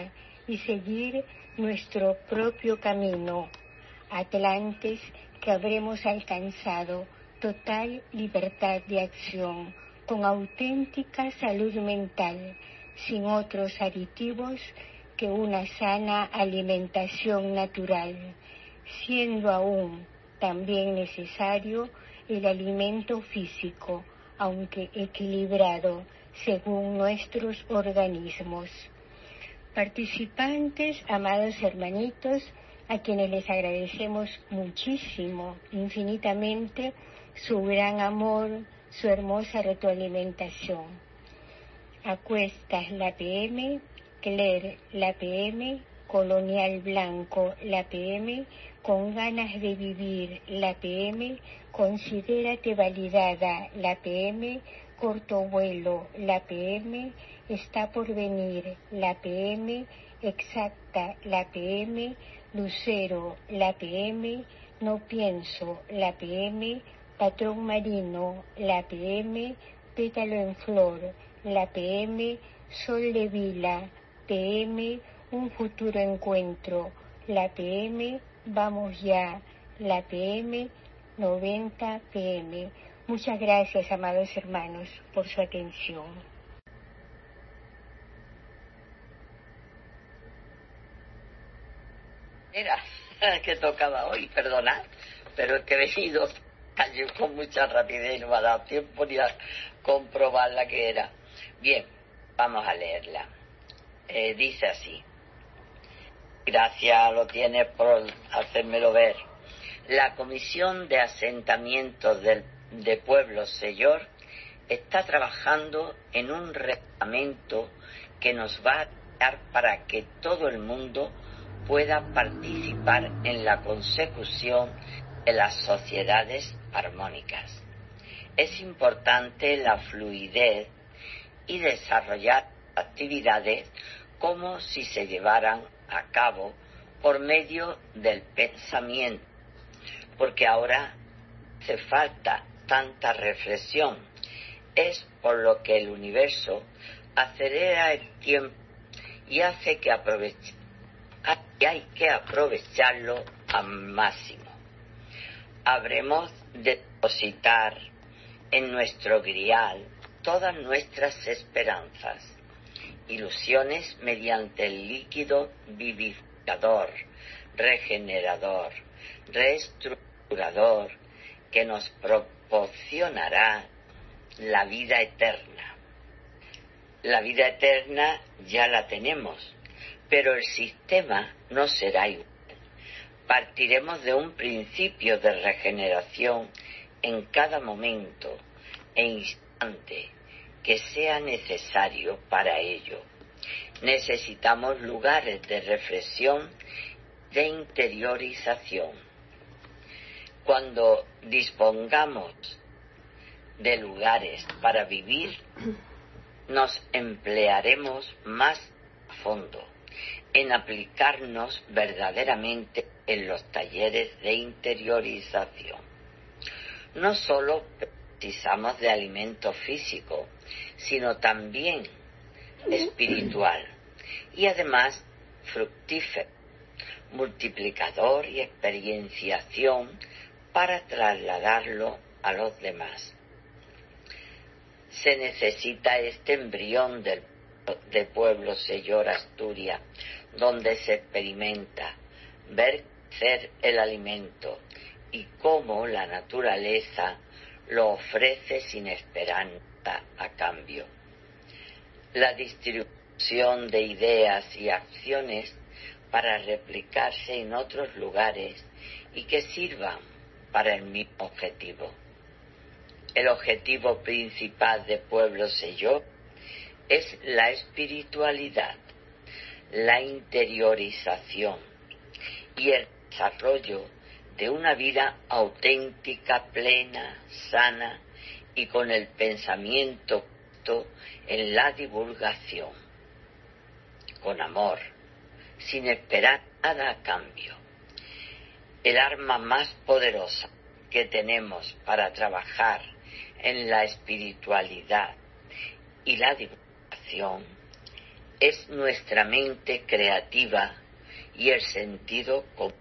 y seguir nuestro propio camino. Atlantes que habremos alcanzado total libertad de acción, con auténtica salud mental, sin otros aditivos que una sana alimentación natural, siendo aún también necesario el alimento físico, aunque equilibrado según nuestros organismos. Participantes, amados hermanitos, a quienes les agradecemos muchísimo, infinitamente, su gran amor, su hermosa retroalimentación. Acuestas la PM, Claire la PM, Colonial Blanco la PM, con ganas de vivir la PM, considérate validada la PM, corto vuelo la PM, está por venir la PM, exacta la PM, lucero la PM, no pienso la PM, patrón marino la PM, pétalo en flor la PM, sol de vila PM, un futuro encuentro la PM, vamos ya la PM, 90 PM. Muchas gracias, amados hermanos, por su atención. Mira, que tocaba hoy, perdonad, pero es que he venido cayó con mucha rapidez y no me ha dado tiempo ni a comprobar la que era. Bien, vamos a leerla. Dice así. Gracias, lo tienes por hacérmelo ver. La Comisión de Asentamientos de Pueblos Señor está trabajando en un reglamento que nos va a dar para que todo el mundo pueda participar en la consecución de las sociedades armónicas. Es importante la fluidez y desarrollar actividades como si se llevaran a cabo por medio del pensamiento, porque ahora hace falta tanta reflexión. Es por lo que el universo acelera el tiempo y hace que hay que aprovecharlo al máximo. Habremos de depositar en nuestro grial todas nuestras esperanzas, ilusiones mediante el líquido vivificador, regenerador, reestructurador, que nos proporcionará la vida eterna. La vida eterna ya la tenemos, pero el sistema no será igual. Partiremos de un principio de regeneración en cada momento e instante que sea necesario para ello. Necesitamos lugares de reflexión, de interiorización. Cuando dispongamos de lugares para vivir, nos emplearemos más a fondo en aplicarnos verdaderamente en los talleres de interiorización. No solo precisamos de alimento físico, sino también espiritual y además fructífero, multiplicador y experienciación para trasladarlo a los demás. Se necesita este embrión de Pueblo Señor Asturias, donde se experimenta ver crecer el alimento y cómo la naturaleza lo ofrece sin esperanza a cambio. La distribución de ideas y acciones para replicarse en otros lugares y que sirvan para el mismo objetivo. El objetivo principal de Pueblo Señor es la espiritualidad, la interiorización y el desarrollo de una vida auténtica, plena, sana y con el pensamiento en la divulgación, con amor, sin esperar nada a cambio. El arma más poderosa que tenemos para trabajar en la espiritualidad y la divulgación es nuestra mente creativa y el sentido común.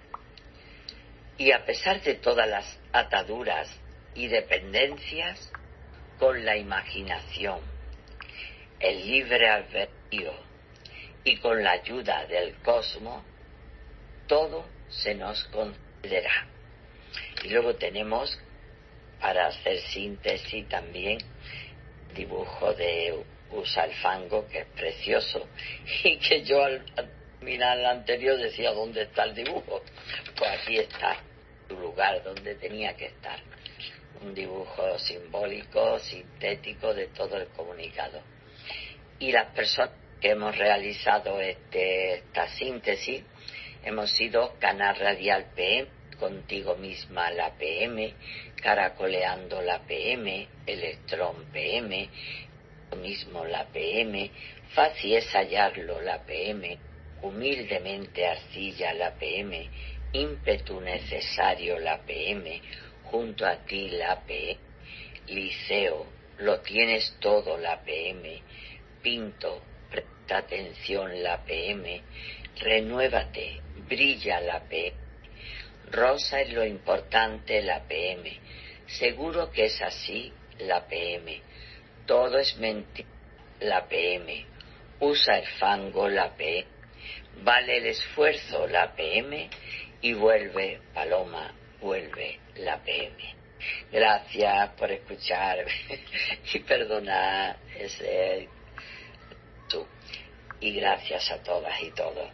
Y a pesar de todas las ataduras y dependencias, con la imaginación, el libre albedrío y con la ayuda del cosmos, todo se nos concederá. Y luego tenemos, para hacer síntesis también, dibujo de Usalfango, que es precioso, y que yo al terminar el anterior decía, ¿dónde está el dibujo? Pues aquí está, su lugar donde tenía que estar. Un dibujo simbólico, sintético de todo el comunicado. Y las personas que hemos realizado esta síntesis hemos sido Canal Radial PM, Contigo Misma la PM, Caracoleando la PM, Electrón PM, Yo Mismo la PM, Fácil es hallarlo la PM, Humildemente Arcilla la PM, Ímpetu Necesario la PM, Junto a ti la PM, Liceo, Lo tienes todo la PM, Pinto, Presta atención la PM, Renuévate, Brilla la PM, Rosa es lo importante la PM, Seguro que es así la PM, Todo es mentira la PM, Usa el fango la PM, Vale el esfuerzo la PM, y vuelve, Paloma, vuelve la PM. Gracias por escucharme y perdonar ese tú. Y gracias a todas y todos.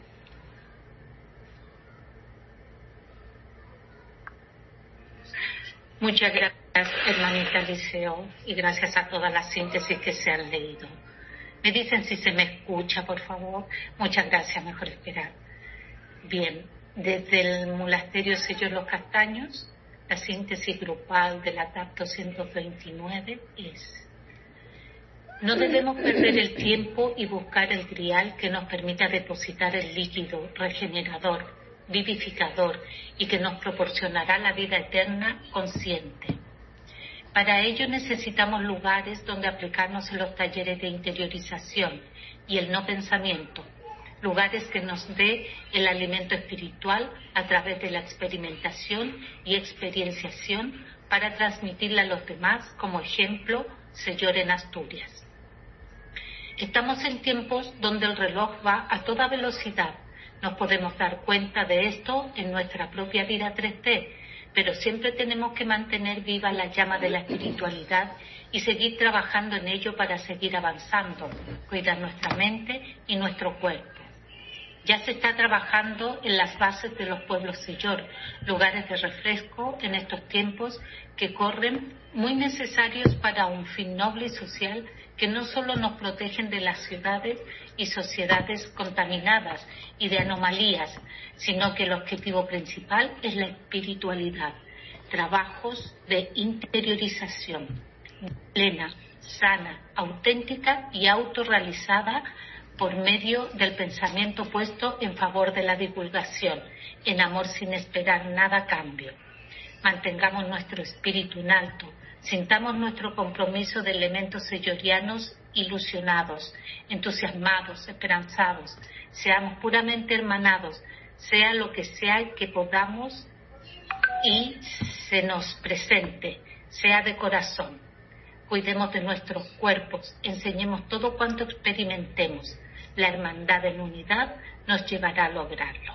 Muchas gracias, hermanita Liceo, y gracias a todas las síntesis que se han leído. Me dicen si se me escucha, por favor. Muchas gracias, mejor esperar. Bien, desde el monasterio Sellos Los Castaños, la síntesis grupal de la TAP 229 es: no debemos perder el tiempo y buscar el grial que nos permita depositar el líquido regenerador, vivificador y que nos proporcionará la vida eterna consciente. Para ello necesitamos lugares donde aplicarnos en los talleres de interiorización y el no pensamiento, lugares que nos dé el alimento espiritual a través de la experimentación y experienciación para transmitirla a los demás como ejemplo, Señor en Asturias. Estamos en tiempos donde el reloj va a toda velocidad. Nos podemos dar cuenta de esto en nuestra propia vida 3D, pero siempre tenemos que mantener viva la llama de la espiritualidad y seguir trabajando en ello para seguir avanzando, cuidar nuestra mente y nuestro cuerpo. Ya se está trabajando en las bases de los pueblos Señor, lugares de refresco en estos tiempos que corren, muy necesarios para un fin noble y social que no solo nos protegen de las ciudades y sociedades contaminadas y de anomalías, sino que el objetivo principal es la espiritualidad, trabajos de interiorización plena, sana, auténtica y autorrealizada por medio del pensamiento puesto en favor de la divulgación, en amor sin esperar nada a cambio. Mantengamos nuestro espíritu en alto, sintamos nuestro compromiso de elementos sellorianos ilusionados, entusiasmados, esperanzados, seamos puramente hermanados, sea lo que sea que podamos y se nos presente, sea de corazón. Cuidemos de nuestros cuerpos, enseñemos todo cuanto experimentemos. La hermandad en unidad nos llevará a lograrlo.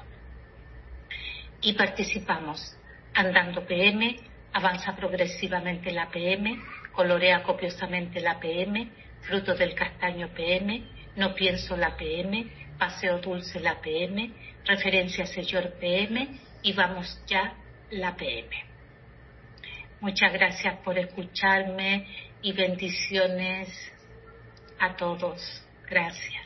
Y participamos. Andando PM, avanza progresivamente la PM, colorea copiosamente la PM, fruto del castaño PM, no pienso la PM, paseo dulce la PM, referencia Señor PM y vamos ya la PM. Muchas gracias por escucharme y bendiciones a todos. Gracias.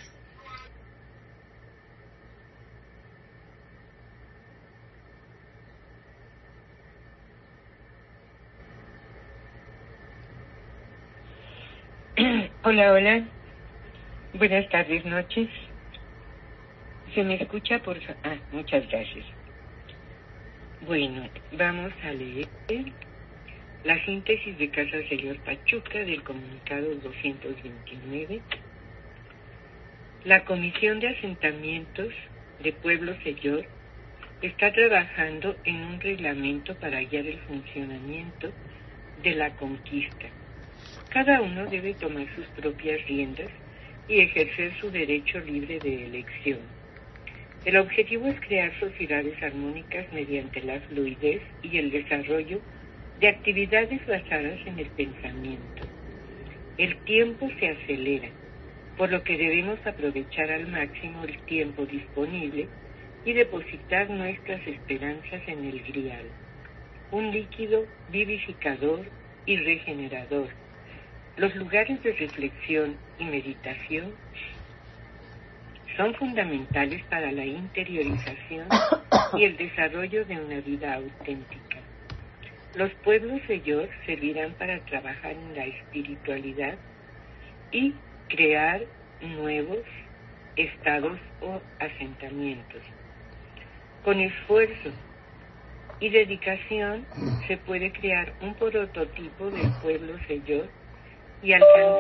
Hola, hola. Buenas tardes, noches. ¿Se me escucha, por favor? Muchas gracias. Bueno, vamos a leer la síntesis de Casa Señor Pachuca del comunicado 229 La Comisión de Asentamientos de Pueblo Señor está trabajando en un reglamento para guiar el funcionamiento de la conquista. Cada uno debe tomar sus propias riendas y ejercer su derecho libre de elección. El objetivo es crear sociedades armónicas mediante la fluidez y el desarrollo de actividades basadas en el pensamiento. El tiempo se acelera, por lo que debemos aprovechar al máximo el tiempo disponible y depositar nuestras esperanzas en el Grial, un líquido vivificador y regenerador. Los lugares de reflexión y meditación son fundamentales para la interiorización y el desarrollo de una vida auténtica. Los pueblos Señor servirán para trabajar en la espiritualidad y crear nuevos estados o asentamientos. Con esfuerzo y dedicación se puede crear un prototipo del pueblo Señor y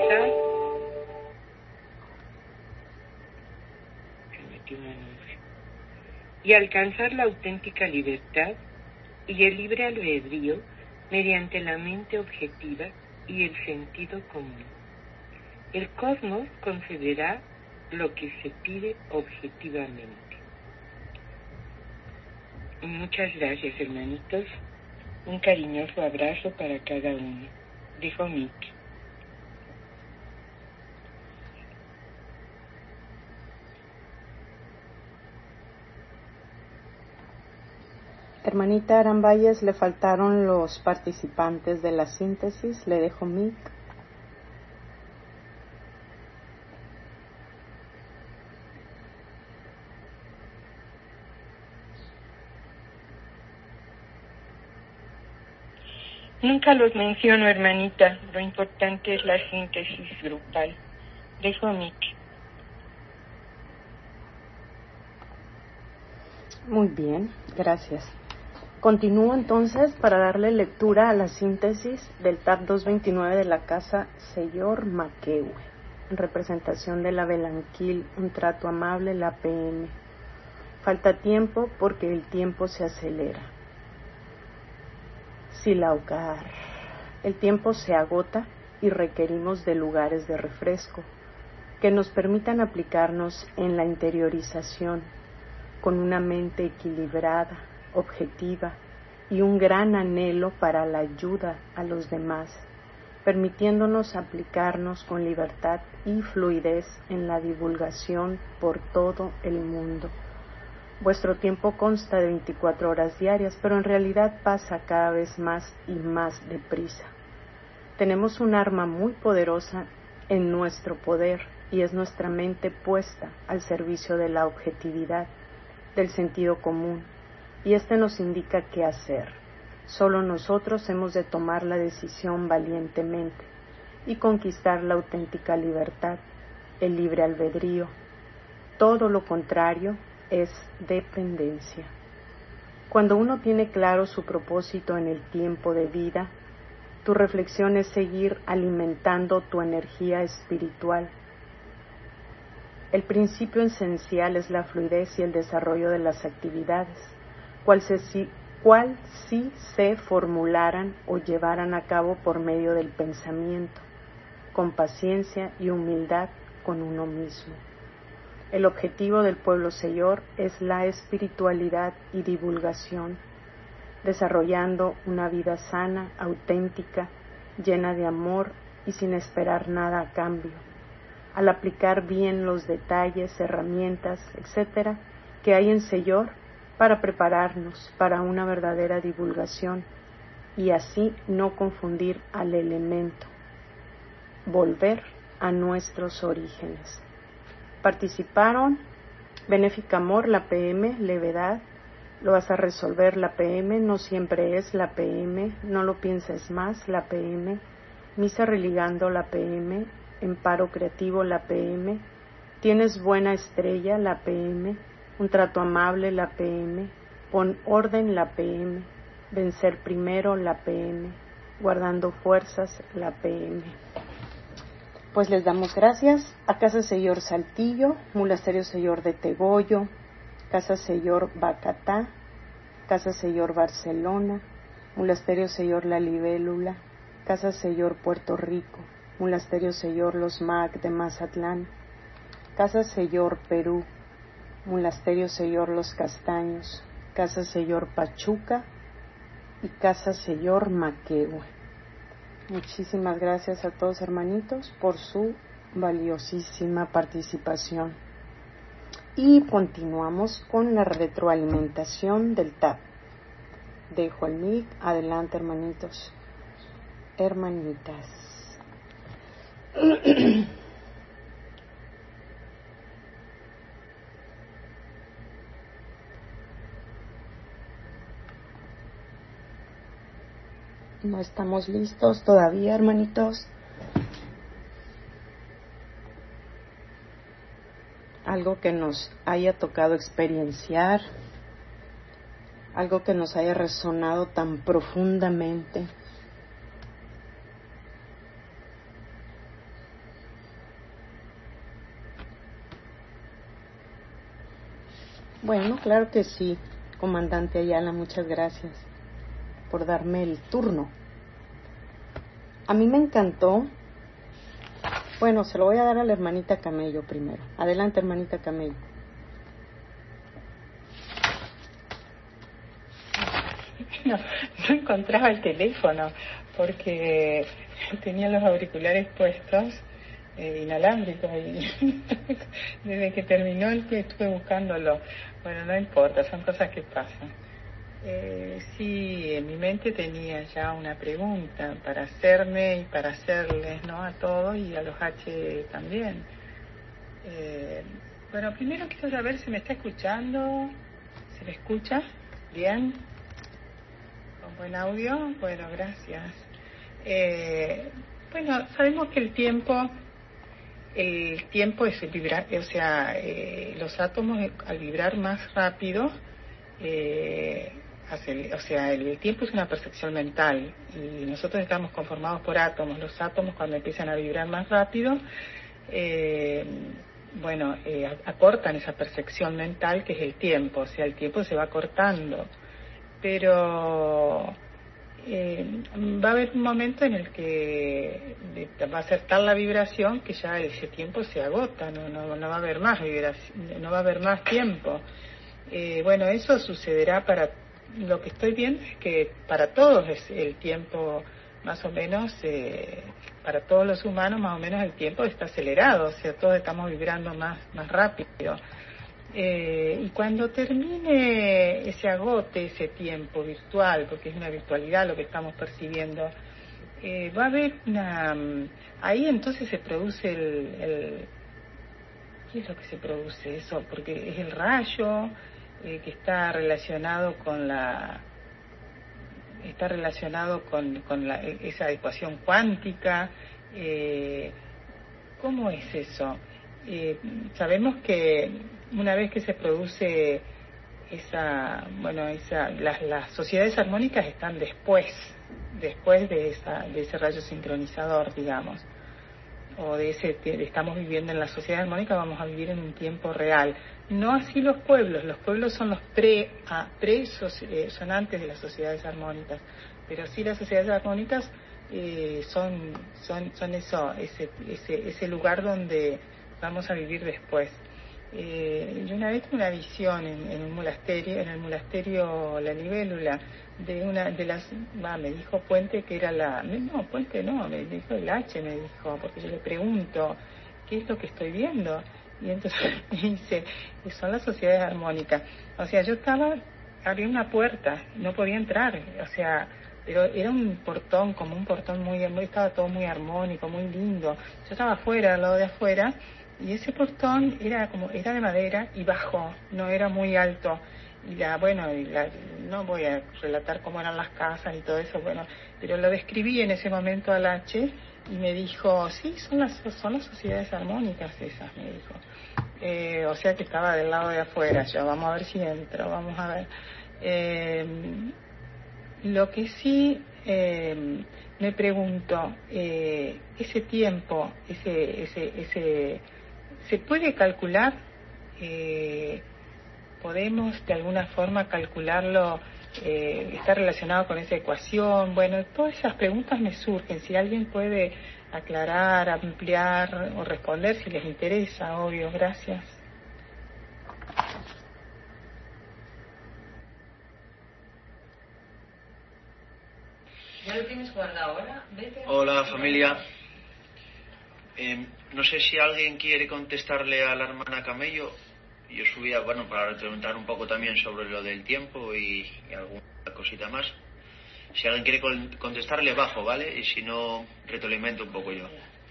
alcanzar la auténtica libertad y el libre albedrío mediante la mente objetiva y el sentido común. El cosmos concederá lo que se pide objetivamente. Muchas gracias, hermanitos. Un cariñoso abrazo para cada uno. Dijo Mick. Hermanita Arambayes, le faltaron los participantes de la síntesis. Le dejo Mick. Nunca los menciono, hermanita. Lo importante es la síntesis grupal. Dejo a Mick. Muy bien, gracias. Continúo entonces para darle lectura a la síntesis del TAP 229 de la Casa Señor Maquehue, en representación de la Belanquil, un trato amable, la PM. Falta tiempo porque el tiempo se acelera. Silaucar. El tiempo se agota y requerimos de lugares de refresco que nos permitan aplicarnos en la interiorización con una mente equilibrada, objetiva y un gran anhelo para la ayuda a los demás, permitiéndonos aplicarnos con libertad y fluidez en la divulgación por todo el mundo. Vuestro tiempo consta de 24 horas diarias, pero en realidad pasa cada vez más y más deprisa. Tenemos un arma muy poderosa en nuestro poder y es nuestra mente puesta al servicio de la objetividad, del sentido común, y este nos indica qué hacer. Solo nosotros hemos de tomar la decisión valientemente y conquistar la auténtica libertad, el libre albedrío. Todo lo contrario es dependencia. Cuando uno tiene claro su propósito en el tiempo de vida, tu reflexión es seguir alimentando tu energía espiritual. El principio esencial es la fluidez y el desarrollo de las actividades, cual si se formularan o llevaran a cabo por medio del pensamiento, con paciencia y humildad con uno mismo. El objetivo del pueblo Señor es la espiritualidad y divulgación, desarrollando una vida sana, auténtica, llena de amor y sin esperar nada a cambio, al aplicar bien los detalles, herramientas, etc., que hay en Señor para prepararnos para una verdadera divulgación y así no confundir al elemento, volver a nuestros orígenes. Participaron Benéfica Amor, la PM, Levedad, lo vas a resolver, la PM, no siempre es la PM, no lo pienses más, la PM, Misa Religando, la PM, Emparo Creativo, la PM, Tienes Buena Estrella, la PM, Un Trato Amable, la PM, Pon Orden, la PM, Vencer Primero, la PM, Guardando Fuerzas, la PM. Pues les damos gracias a Casa Señor Saltillo, Monasterio Señor de Tegoyo, Casa Señor Bacatá, Casa Señor Barcelona, Monasterio Señor La Libélula, Casa Señor Puerto Rico, Monasterio Señor Los Mac de Mazatlán, Casa Señor Perú, Monasterio Señor Los Castaños, Casa Señor Pachuca y Casa Señor Maquehue. Muchísimas gracias a todos, hermanitos, por su valiosísima participación. Y continuamos con la retroalimentación del TAP. Dejo el mic. Adelante, hermanitos. Hermanitas. No estamos listos todavía, hermanitos. Algo que nos haya tocado experienciar, algo que nos haya resonado tan profundamente. Bueno, claro que sí, comandante Ayala, muchas gracias por darme el turno. A mí me encantó. Bueno, se lo voy a dar a la hermanita Camello primero. Adelante, hermanita Camello. No encontraba el teléfono porque tenía los auriculares puestos, inalámbricos, y desde que terminó estuve buscándolo. Bueno, no importa, son cosas que pasan. Sí, en mi mente tenía ya una pregunta para hacerme y para hacerles, ¿no?, a todos y a los H también. Bueno, primero quiero saber si me está escuchando. ¿Se me escucha bien? ¿Con buen audio? Bueno, gracias. Bueno, sabemos que el tiempo es el vibrar, o sea, los átomos al vibrar más rápido, o sea, el tiempo es una percepción mental y nosotros estamos conformados por átomos. Los átomos, cuando empiezan a vibrar más rápido, acortan esa percepción mental que es el tiempo. O sea, el tiempo se va cortando, pero va a haber un momento en el que va a ser tal la vibración que ya ese tiempo se agota, no va a haber más vibración, no va a haber más tiempo. Bueno, eso sucederá lo que estoy viendo es que para todos es el tiempo más o menos, para todos los humanos más o menos el tiempo está acelerado, o sea, todos estamos vibrando más rápido. Y cuando termine ese agote, ese tiempo virtual, porque es una virtualidad lo que estamos percibiendo, va a haber ahí entonces se produce ¿qué es lo que se produce? Eso, porque es el rayo que está relacionado con esa ecuación cuántica. ¿Cómo es eso? Sabemos que una vez que se produce las sociedades armónicas están después de ese rayo sincronizador, digamos, o estamos viviendo en la sociedad armónica, vamos a vivir en un tiempo real. No así los pueblos son los son antes de las sociedades armónicas, pero sí las sociedades armónicas son eso, ese lugar donde vamos a vivir después. Yo una vez tuve una visión en el monasterio La Libélula me dijo Puente que era Puente no, me dijo el H, me dijo, porque yo le pregunto ¿qué es lo que estoy viendo? Y entonces me dice, son las sociedades armónicas. O sea, yo abrí una puerta, no podía entrar, o sea, pero era un portón, como un portón estaba todo muy armónico, muy lindo. Yo estaba afuera, al lado de afuera, y ese portón era de madera y bajo, no era muy alto. No voy a relatar cómo eran las casas y todo eso, pero lo describí en ese momento al H y me dijo, sí, son las sociedades armónicas esas, me dijo. O sea que estaba del lado de afuera. Yo, vamos a ver si entro, vamos a ver. Lo que sí me pregunto, ese tiempo, ¿se puede calcular? ¿Podemos de alguna forma calcularlo? ¿Está relacionado con esa ecuación? Bueno, todas esas preguntas me surgen. Si alguien puede aclarar, ampliar o responder, si les interesa, obvio. Gracias. ¿Ya lo tienes guardado ahora? Hola, familia. No sé si alguien quiere contestarle a la hermana Camello. Yo subía, bueno, para preguntar un poco también sobre lo del tiempo y alguna cosita más. Si alguien quiere contestarle, bajo, ¿vale? Y si no, retroalimento un poco yo.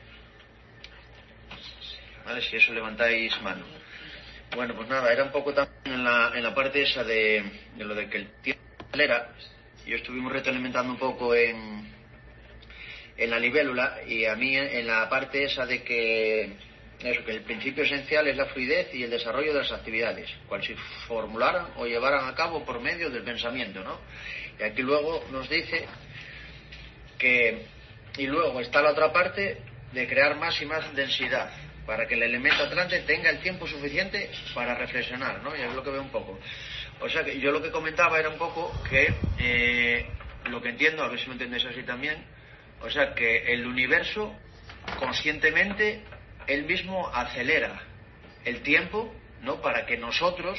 ¿Vale? Si eso levantáis mano. Bueno, pues nada, era un poco también en la parte esa de lo de que el tiempo acelera. Yo estuvimos retroalimentando un poco en la libélula, y a mí en la parte esa de que el principio esencial es la fluidez y el desarrollo de las actividades, cual se formularan o llevaran a cabo por medio del pensamiento, ¿no? Y aquí luego nos dice que, y luego está la otra parte de crear más y más densidad, para que el elemento atlante tenga el tiempo suficiente para reflexionar, ¿no? Y es lo que veo un poco. O sea, que yo lo que comentaba era un poco que, lo que entiendo, a ver si me entendéis así también, o sea, que el universo conscientemente él mismo acelera el tiempo, ¿no? Para que nosotros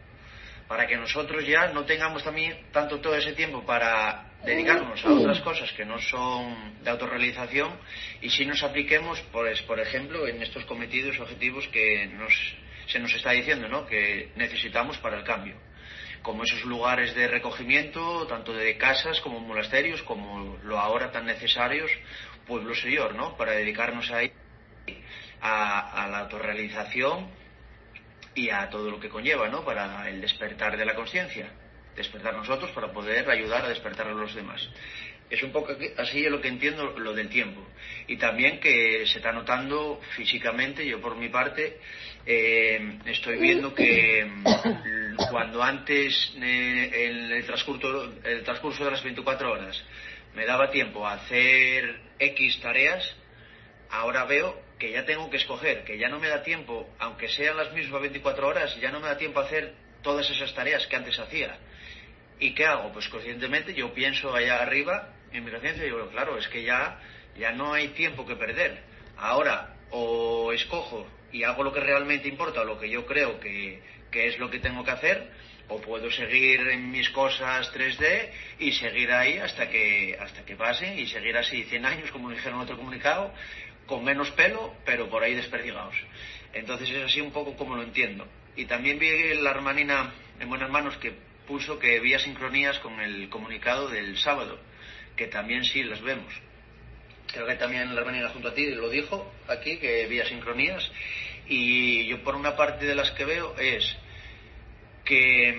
ya no tengamos también tanto todo ese tiempo para dedicarnos a otras cosas que no son de autorrealización, y si nos apliquemos, pues, por ejemplo, en estos cometidos objetivos que se nos está diciendo, ¿no? Que necesitamos para el cambio, como esos lugares de recogimiento, tanto de casas como monasterios, como lo ahora tan necesarios pueblo señor, ¿no? Para dedicarnos ahí a la autorrealización y a todo lo que conlleva, ¿no? Para el despertar de la conciencia, despertar nosotros para poder ayudar a despertar a los demás. Es un poco así lo que entiendo lo del tiempo. Y también que se está notando físicamente, yo por mi parte estoy viendo que cuando antes en el transcurso de las 24 horas me daba tiempo a hacer X tareas, ahora veo que ya tengo que escoger, que ya no me da tiempo, aunque sean las mismas 24 horas, ya no me da tiempo a hacer todas esas tareas que antes hacía. ¿Y qué hago? Pues conscientemente yo pienso allá arriba, en mi conciencia, y digo, claro, es que ya no hay tiempo que perder. Ahora, o escojo y hago lo que realmente importa, o lo que yo creo que es lo que tengo que hacer, o puedo seguir en mis cosas 3D y seguir ahí hasta que pasen, y seguir así 100 años, como dijeron en otro comunicado, con menos pelo, pero por ahí desperdigados. Entonces es así un poco como lo entiendo. Y también vi la hermanina en Buenas Manos que puso que había sincronías con el comunicado del sábado, que también sí las vemos. Creo que también la hermanina junto a ti lo dijo aquí, que había sincronías. Y yo por una parte de las que veo es que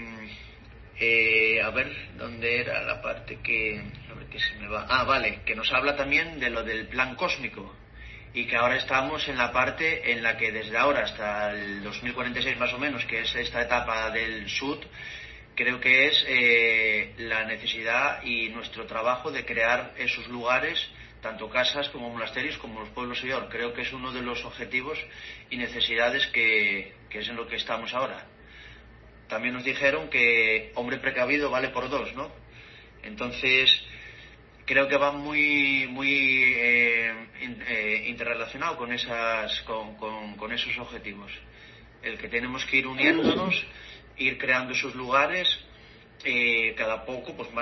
a ver, ¿dónde era la parte que a ver qué se me va? Vale, que nos habla también de lo del plan cósmico, y que ahora estamos en la parte en la que desde ahora hasta el 2046 más o menos, que es esta etapa del Sud, creo que es la necesidad y nuestro trabajo de crear esos lugares, tanto casas como monasterios como los pueblos señor. Creo que es uno de los objetivos y necesidades que es en lo que estamos ahora. También nos dijeron que hombre precavido vale por dos, ¿no? Entonces creo que va muy interrelacionado con esos objetivos. El que tenemos que ir uniéndonos, ir creando esos lugares, cada poco, pues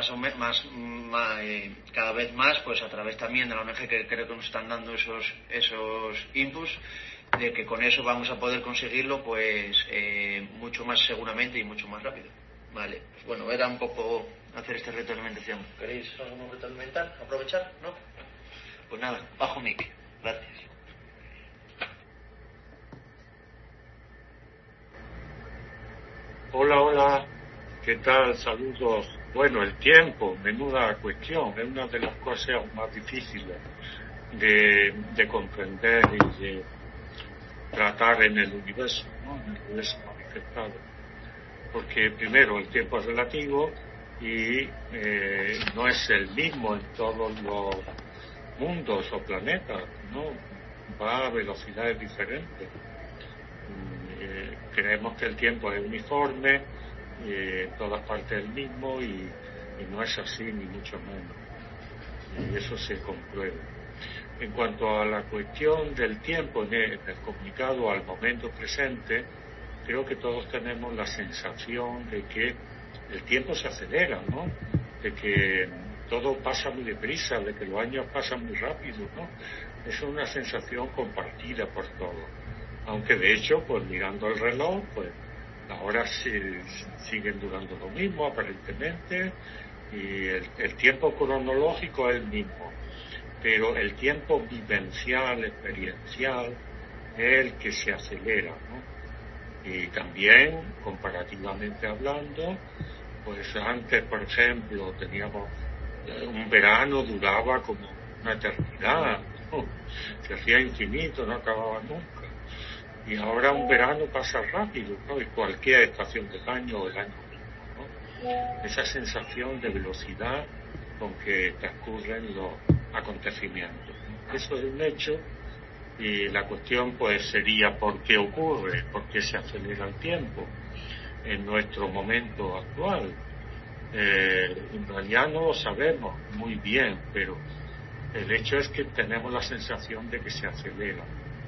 cada vez más, pues a través también de la ONG, que creo que nos están dando esos inputs, de que con eso vamos a poder conseguirlo, pues mucho más seguramente y mucho más rápido. Vale, pues bueno, era un poco hacer este reto de alimentación. ¿Queréis algún reto alimentar? ¿Aprovechar? ¿No? Pues nada, bajo mic. Gracias. Hola, ¿qué tal? Saludos. Bueno, el tiempo, menuda cuestión, es una de las cosas más difíciles de comprender y de tratar en el universo, ¿no? En el universo manifestado. Porque primero el tiempo es relativo, y no es el mismo en todos los mundos o planetas, ¿no? Va a velocidades diferentes. Creemos que el tiempo es uniforme, en todas partes el mismo, y no es así, ni mucho menos. Y eso se comprueba. En cuanto a la cuestión del tiempo en el comunicado al momento presente, creo que todos tenemos la sensación de que el tiempo se acelera, ¿no? De que todo pasa muy deprisa, de que los años pasan muy rápido, ¿no? Es una sensación compartida por todos. Aunque de hecho, pues mirando el reloj, pues las horas siguen durando lo mismo aparentemente, y el tiempo cronológico es el mismo, pero el tiempo vivencial, experiencial, es el que se acelera, ¿no? Y también, comparativamente hablando, pues antes, por ejemplo, teníamos un verano, duraba como una eternidad, ¿no? Se hacía infinito, no acababa nunca. Y ahora un verano pasa rápido, ¿no? Y cualquier estación del año o el año mismo, ¿no? Esa sensación de velocidad con que transcurren los acontecimientos, ¿no? Eso es un hecho, y la cuestión pues sería ¿por qué ocurre? ¿Por qué se acelera el tiempo en nuestro momento actual? En realidad no lo sabemos muy bien, pero el hecho es que tenemos la sensación de que se acelera.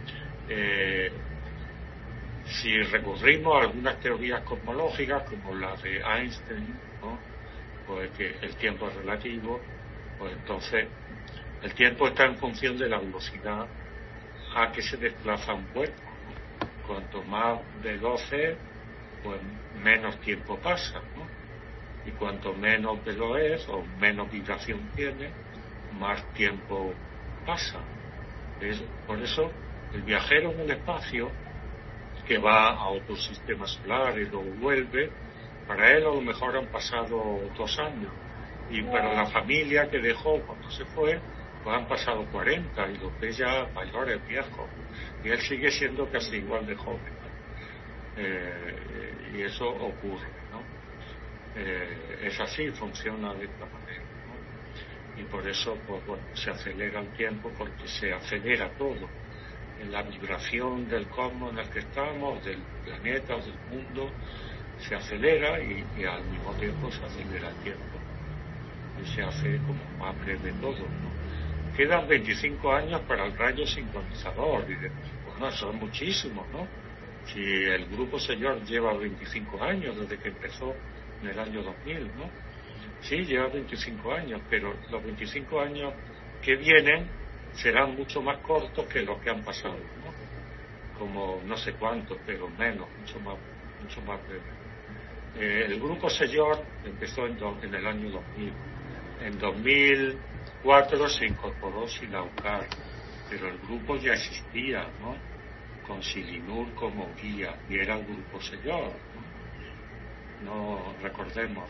Si recurrimos a algunas teorías cosmológicas como la de Einstein, ¿no? Pues que el tiempo es relativo, pues entonces el tiempo está en función de la velocidad a que se desplaza un cuerpo, ¿no? Cuanto más veloz es, pues menos tiempo pasa, ¿no? Y cuanto menos veloz es o menos vibración tiene, más tiempo pasa. Por eso el viajero en el espacio que va a otro sistema solar y luego vuelve, para él a lo mejor han pasado 2 años, y para la familia que dejó cuando se fue, pues han pasado 40, y los ve ya mayores, viejos, y él sigue siendo casi igual de joven, ¿no? Y eso ocurre, ¿no? Es así, funciona de esta manera, ¿no? Y por eso, pues bueno, se acelera el tiempo, porque se acelera todo. En la vibración del cosmos en el que estamos, del planeta o del mundo, se acelera y al mismo tiempo se acelera el tiempo. Y se hace como más breve todo, ¿no? Quedan 25 años para el rayo sincronizador. Y bueno, son muchísimos, ¿no? Si el grupo Señor lleva 25 años desde que empezó en el año 2000, ¿no? Sí, lleva 25 años, pero los 25 años que vienen serán mucho más cortos que los que han pasado, ¿no? Como no sé cuántos, pero menos, mucho más breve. El grupo Señor empezó en el año 2000. En 2004 se incorporó Silaucar, pero el grupo ya existía, ¿no? Con Silinur como guía, y era el grupo Señor, ¿no? Recordemos.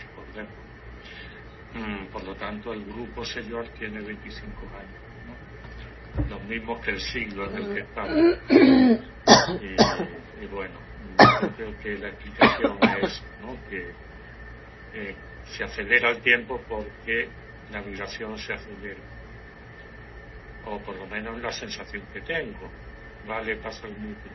Por lo tanto, el grupo Señor tiene 25 años. Los mismos que el siglo en el que estamos. Y bueno, creo que la explicación es, ¿no? Que se acelera el tiempo porque la vibración se acelera, o por lo menos la sensación que tengo. Vale, paso el micro.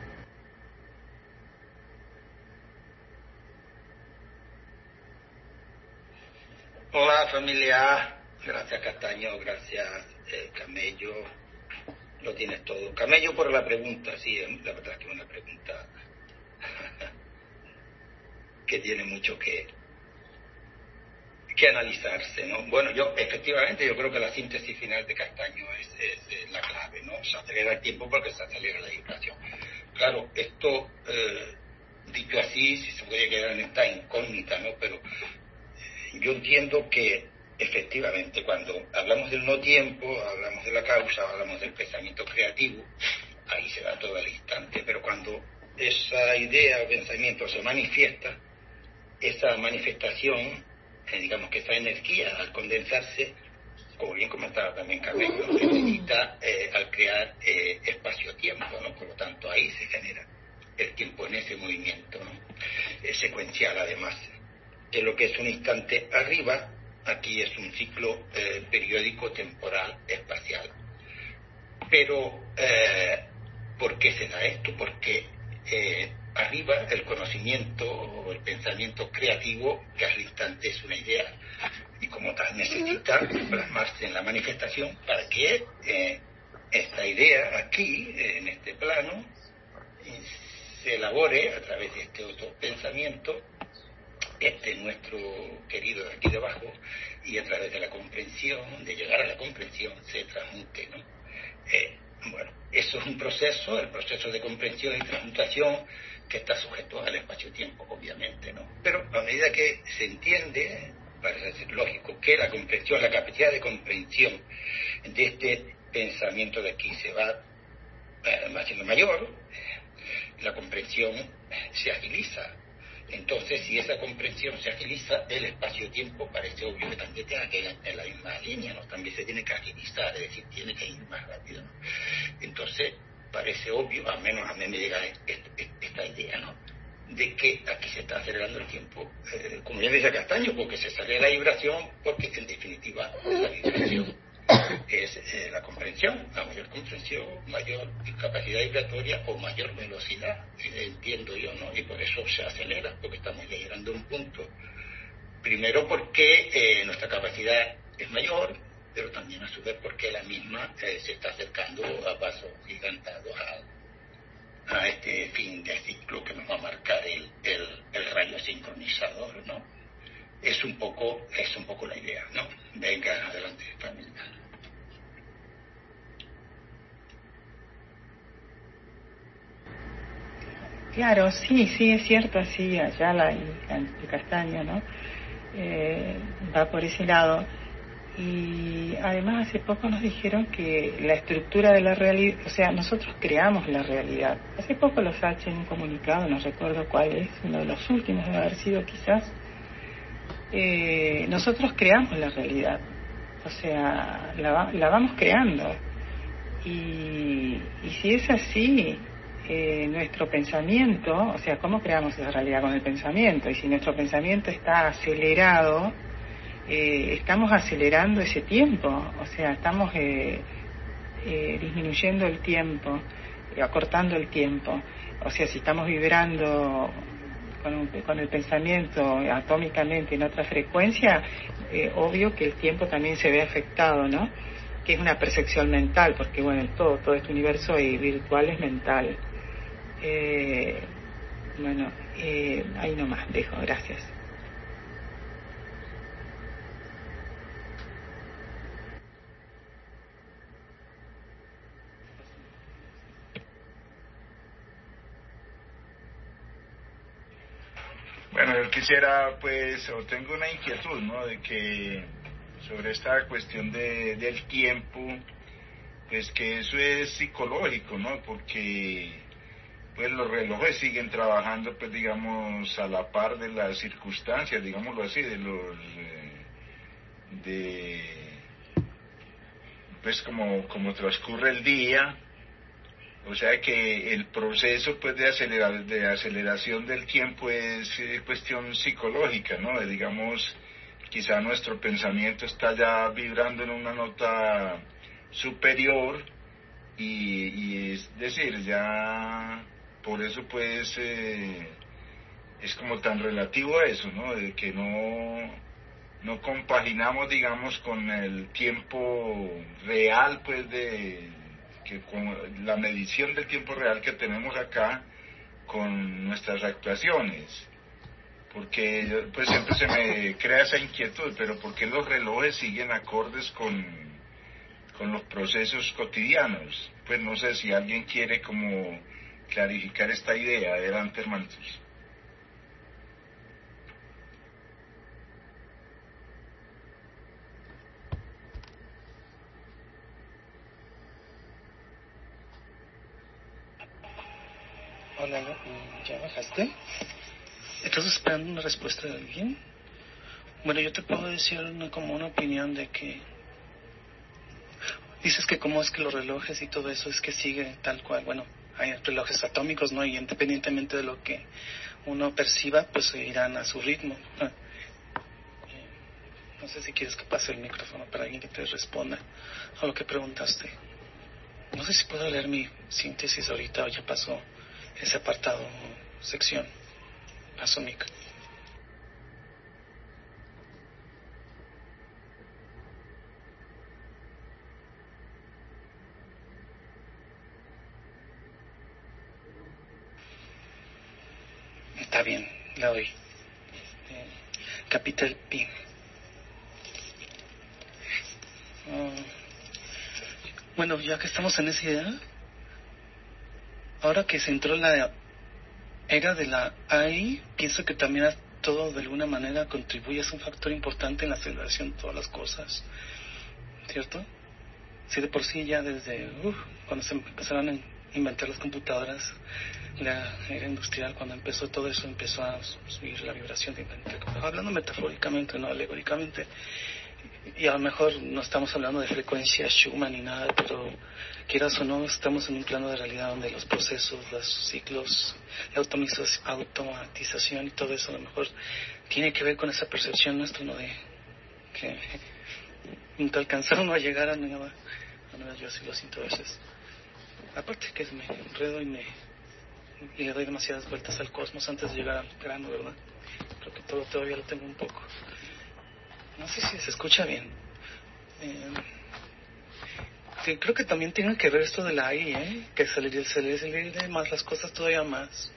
Hola familia, gracias Castaño, gracias Camello. Lo tienes todo. Camello por la pregunta, sí, la verdad es que es una pregunta que tiene mucho que analizarse, ¿no? Bueno, efectivamente yo creo que la síntesis final de Castaño es la clave, ¿no? Se acelera el tiempo porque se acelera la vibración. Claro, esto, dicho así, si se puede quedar en esta incógnita, ¿no? Pero yo entiendo que efectivamente, cuando hablamos del no tiempo, hablamos de la causa, hablamos del pensamiento creativo, ahí se da todo al instante, pero cuando esa idea o pensamiento se manifiesta, esa manifestación, digamos que esa energía, al condensarse, como bien comentaba también Carmen, se necesita al crear espacio-tiempo, ¿no? Por lo tanto, ahí se genera el tiempo en ese movimiento, ¿no? Secuencial además. en lo que es un instante arriba, aquí es un ciclo periódico temporal espacial. Pero, ¿por qué se da esto? Porque arriba el conocimiento o el pensamiento creativo, que al instante es una idea, y como tal necesita plasmarse en la manifestación para que esta idea aquí, en este plano, se elabore a través de este otro pensamiento, nuestro querido de aquí debajo, y a través de la comprensión, de llegar a la comprensión, se transmute, ¿no? Bueno, eso es un proceso, el proceso de comprensión y transmutación, que está sujeto al espacio-tiempo, obviamente, ¿no? Pero a medida que se entiende, parece ser lógico que la comprensión, la capacidad de comprensión de este pensamiento de aquí se va haciendo mayor, la comprensión se agiliza. Entonces, si esa comprensión se agiliza, el espacio-tiempo parece obvio que también tenga que ir en la misma línea, ¿no? También se tiene que agilizar, es decir, tiene que ir más rápido, ¿no? Entonces, parece obvio, al menos a mí me llega esta idea, ¿no? De que aquí se está acelerando el tiempo, como ya decía Castaño, porque se sale la vibración, porque en definitiva la vibración es la comprensión, a mayor comprensión, mayor capacidad vibratoria o mayor velocidad, entiendo yo, ¿no? Y por eso se acelera, porque estamos ya llegando a un punto. Primero porque nuestra capacidad es mayor, pero también a su vez porque la misma se está acercando a pasos gigantados a este fin de ciclo que nos va a marcar el rayo sincronizador, ¿no? Es un poco la idea, ¿no? Venga, adelante, familia. Claro, sí, es cierto, así Ayala y Castaño, ¿no? Va por ese lado. Y además hace poco nos dijeron que la estructura de la realidad, o sea, nosotros creamos la realidad. Hace poco los H en un comunicado, no recuerdo cuál es, uno de los últimos debe haber sido quizás, nosotros creamos la realidad, o sea, la vamos creando. Y si es así, nuestro pensamiento, o sea, ¿cómo creamos esa realidad? Con el pensamiento. Y si nuestro pensamiento está acelerado, estamos acelerando ese tiempo, o sea, estamos disminuyendo el tiempo, acortando el tiempo. O sea, si estamos vibrando con el pensamiento atómicamente en otra frecuencia, obvio que el tiempo también se ve afectado, ¿no? Que es una percepción mental, porque bueno, todo este universo virtual es mental. Ahí nomás dejo, gracias. Bueno, yo quisiera, pues, o tengo una inquietud, ¿no? De que sobre esta cuestión del tiempo, pues que eso es psicológico, ¿no? Porque pues los relojes siguen trabajando, pues digamos, a la par de las circunstancias, digámoslo así, pues como transcurre el día. O sea que el proceso pues de aceleración del tiempo es cuestión psicológica, ¿no? Digamos, quizá nuestro pensamiento está ya vibrando en una nota superior y es decir, ya por eso pues es como tan relativo a eso, ¿no? De que no compaginamos, digamos, con el tiempo real, pues que con la medición del tiempo real que tenemos acá con nuestras actuaciones, porque pues siempre se me crea esa inquietud, pero ¿por qué los relojes siguen acordes con los procesos cotidianos? Pues no sé si alguien quiere como clarificar esta idea. Adelante, hermanos. Hola, ¿ya bajaste? ¿Estás esperando una respuesta de alguien? Bueno, yo te puedo decir como una opinión de que dices que cómo es que los relojes y todo eso es que sigue tal cual. Bueno, hay relojes atómicos, ¿no? Y independientemente de lo que uno perciba, pues irán a su ritmo. No sé si quieres que pase el micrófono para alguien que te responda a lo que preguntaste. No sé si puedo leer mi síntesis ahorita o ya pasó ese apartado, sección. Paso, Mick. Está bien, la doy. Capital P. Bueno, ya que estamos en esa idea, ahora que se entró la era de la AI, pienso que también todo de alguna manera contribuye, es un factor importante en la aceleración de todas las cosas, ¿cierto? Si de por sí ya desde cuando se empezaron a inventar las computadoras, la era industrial, cuando empezó todo eso, empezó a subir la vibración, hablando metafóricamente, no alegóricamente, y a lo mejor no estamos hablando de frecuencias Schumann ni nada, pero quieras o no, estamos en un plano de realidad donde los procesos, los ciclos, la automatización y todo eso a lo mejor tiene que ver con esa percepción nuestra, ¿no? De que nunca alcanzaron a llegar a nada. Yo así lo siento a veces. Aparte que me enredo y le doy demasiadas vueltas al cosmos antes de llegar al grano, ¿verdad? Creo que todo todavía lo tengo un poco. No sé si se escucha bien. Creo que también tiene que ver esto de la AI, que se le más las cosas todavía más.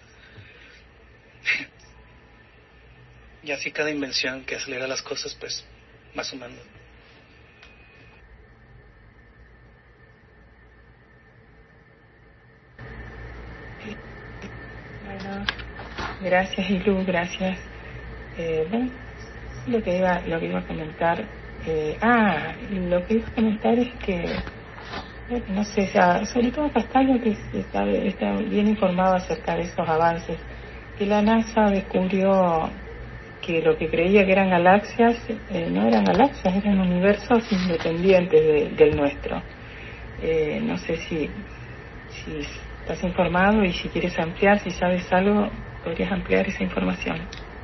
Y así cada invención que acelera las cosas, pues, va sumando. Bueno, gracias Ilu, gracias. Bueno, lo que iba a comentar, lo que iba a comentar es que, no sé, sobre todo Castaño, que está bien informado acerca de esos avances, que la NASA descubrió que lo que creía que eran galaxias, no eran galaxias, eran universos independientes del nuestro. No sé si estás informado y si quieres ampliar, si sabes algo, podrías ampliar esa información.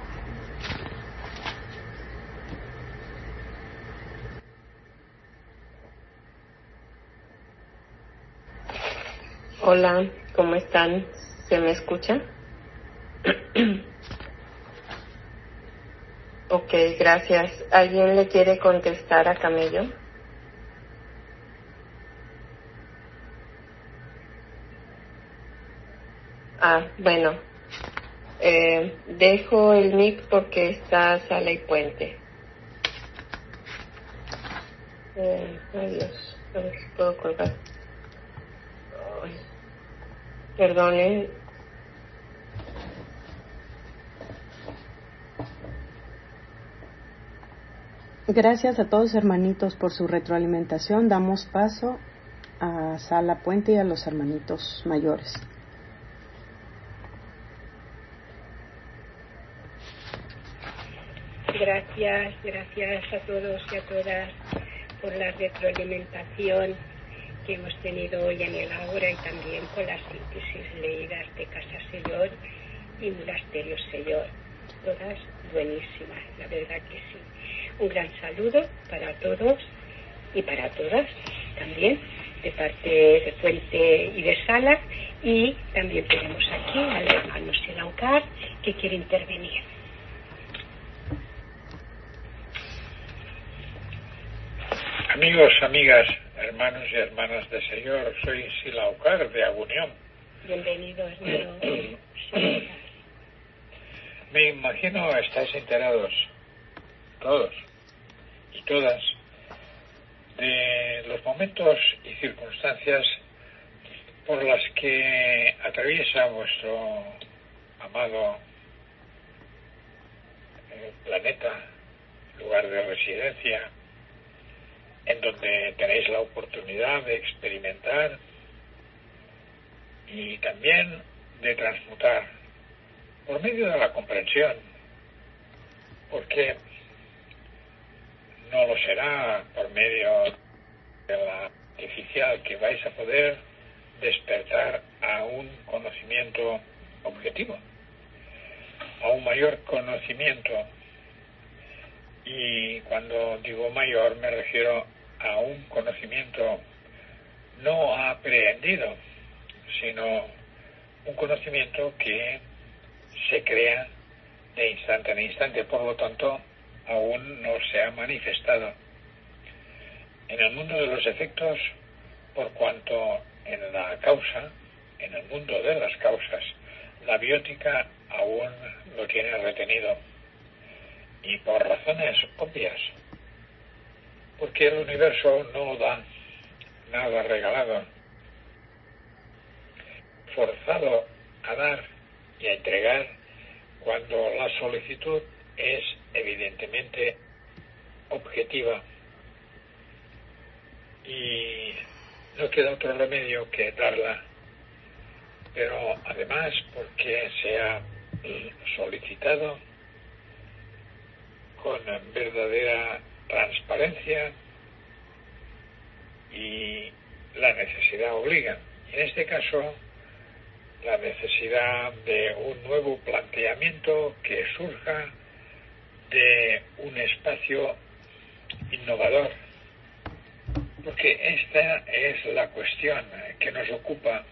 Hola, ¿cómo están? ¿Se me escucha? Ok, gracias. ¿Alguien le quiere contestar a Camello? Bueno. Dejo el mic porque está Sala y Puente. Adiós. A ver si puedo colgar. Ay, perdone. Gracias a todos hermanitos por su retroalimentación. Damos paso a Sala Puente y a los hermanitos mayores. Gracias a todos y a todas por la retroalimentación que hemos tenido hoy en el Ágora y también con las síntesis leídas de Casa Señor y Monasterio Señor. Todas buenísimas, la verdad que sí. Un gran saludo para todos y para todas también, de parte de Puente y de Sala, y también tenemos aquí al hermano Silaucar que quiere intervenir. Amigos, amigas, hermanos y hermanas de Señor, soy Silaucar de Agunión. Bienvenido, hermano. Me imagino estáis enterados, todos y todas, de los momentos y circunstancias por las que atraviesa vuestro amado planeta, lugar de residencia, en donde tenéis la oportunidad de experimentar y también de transmutar por medio de la comprensión, porque no lo será por medio de la artificial que vais a poder despertar a un conocimiento objetivo, a un mayor conocimiento Y cuando digo mayor me refiero a un conocimiento no aprehendido, sino un conocimiento que se crea de instante en instante, por lo tanto aún no se ha manifestado. En el mundo de los efectos, por cuanto en la causa, en el mundo de las causas, la biótica aún lo tiene retenido, y por razones obvias, porque el universo no da nada regalado, forzado a dar y a entregar cuando la solicitud es evidentemente objetiva y no queda otro remedio que darla, pero además porque se ha solicitado con verdadera transparencia y la necesidad obliga. En este caso, la necesidad de un nuevo planteamiento que surja de un espacio innovador, porque esta es la cuestión que nos ocupa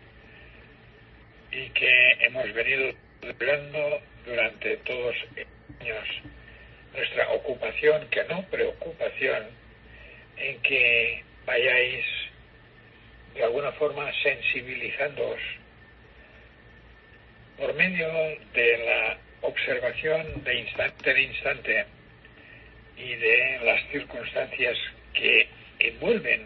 y que hemos venido esperando durante todos estos años. Nuestra ocupación, que no preocupación, en que vayáis de alguna forma sensibilizándoos por medio de la observación de instante en instante y de las circunstancias que envuelven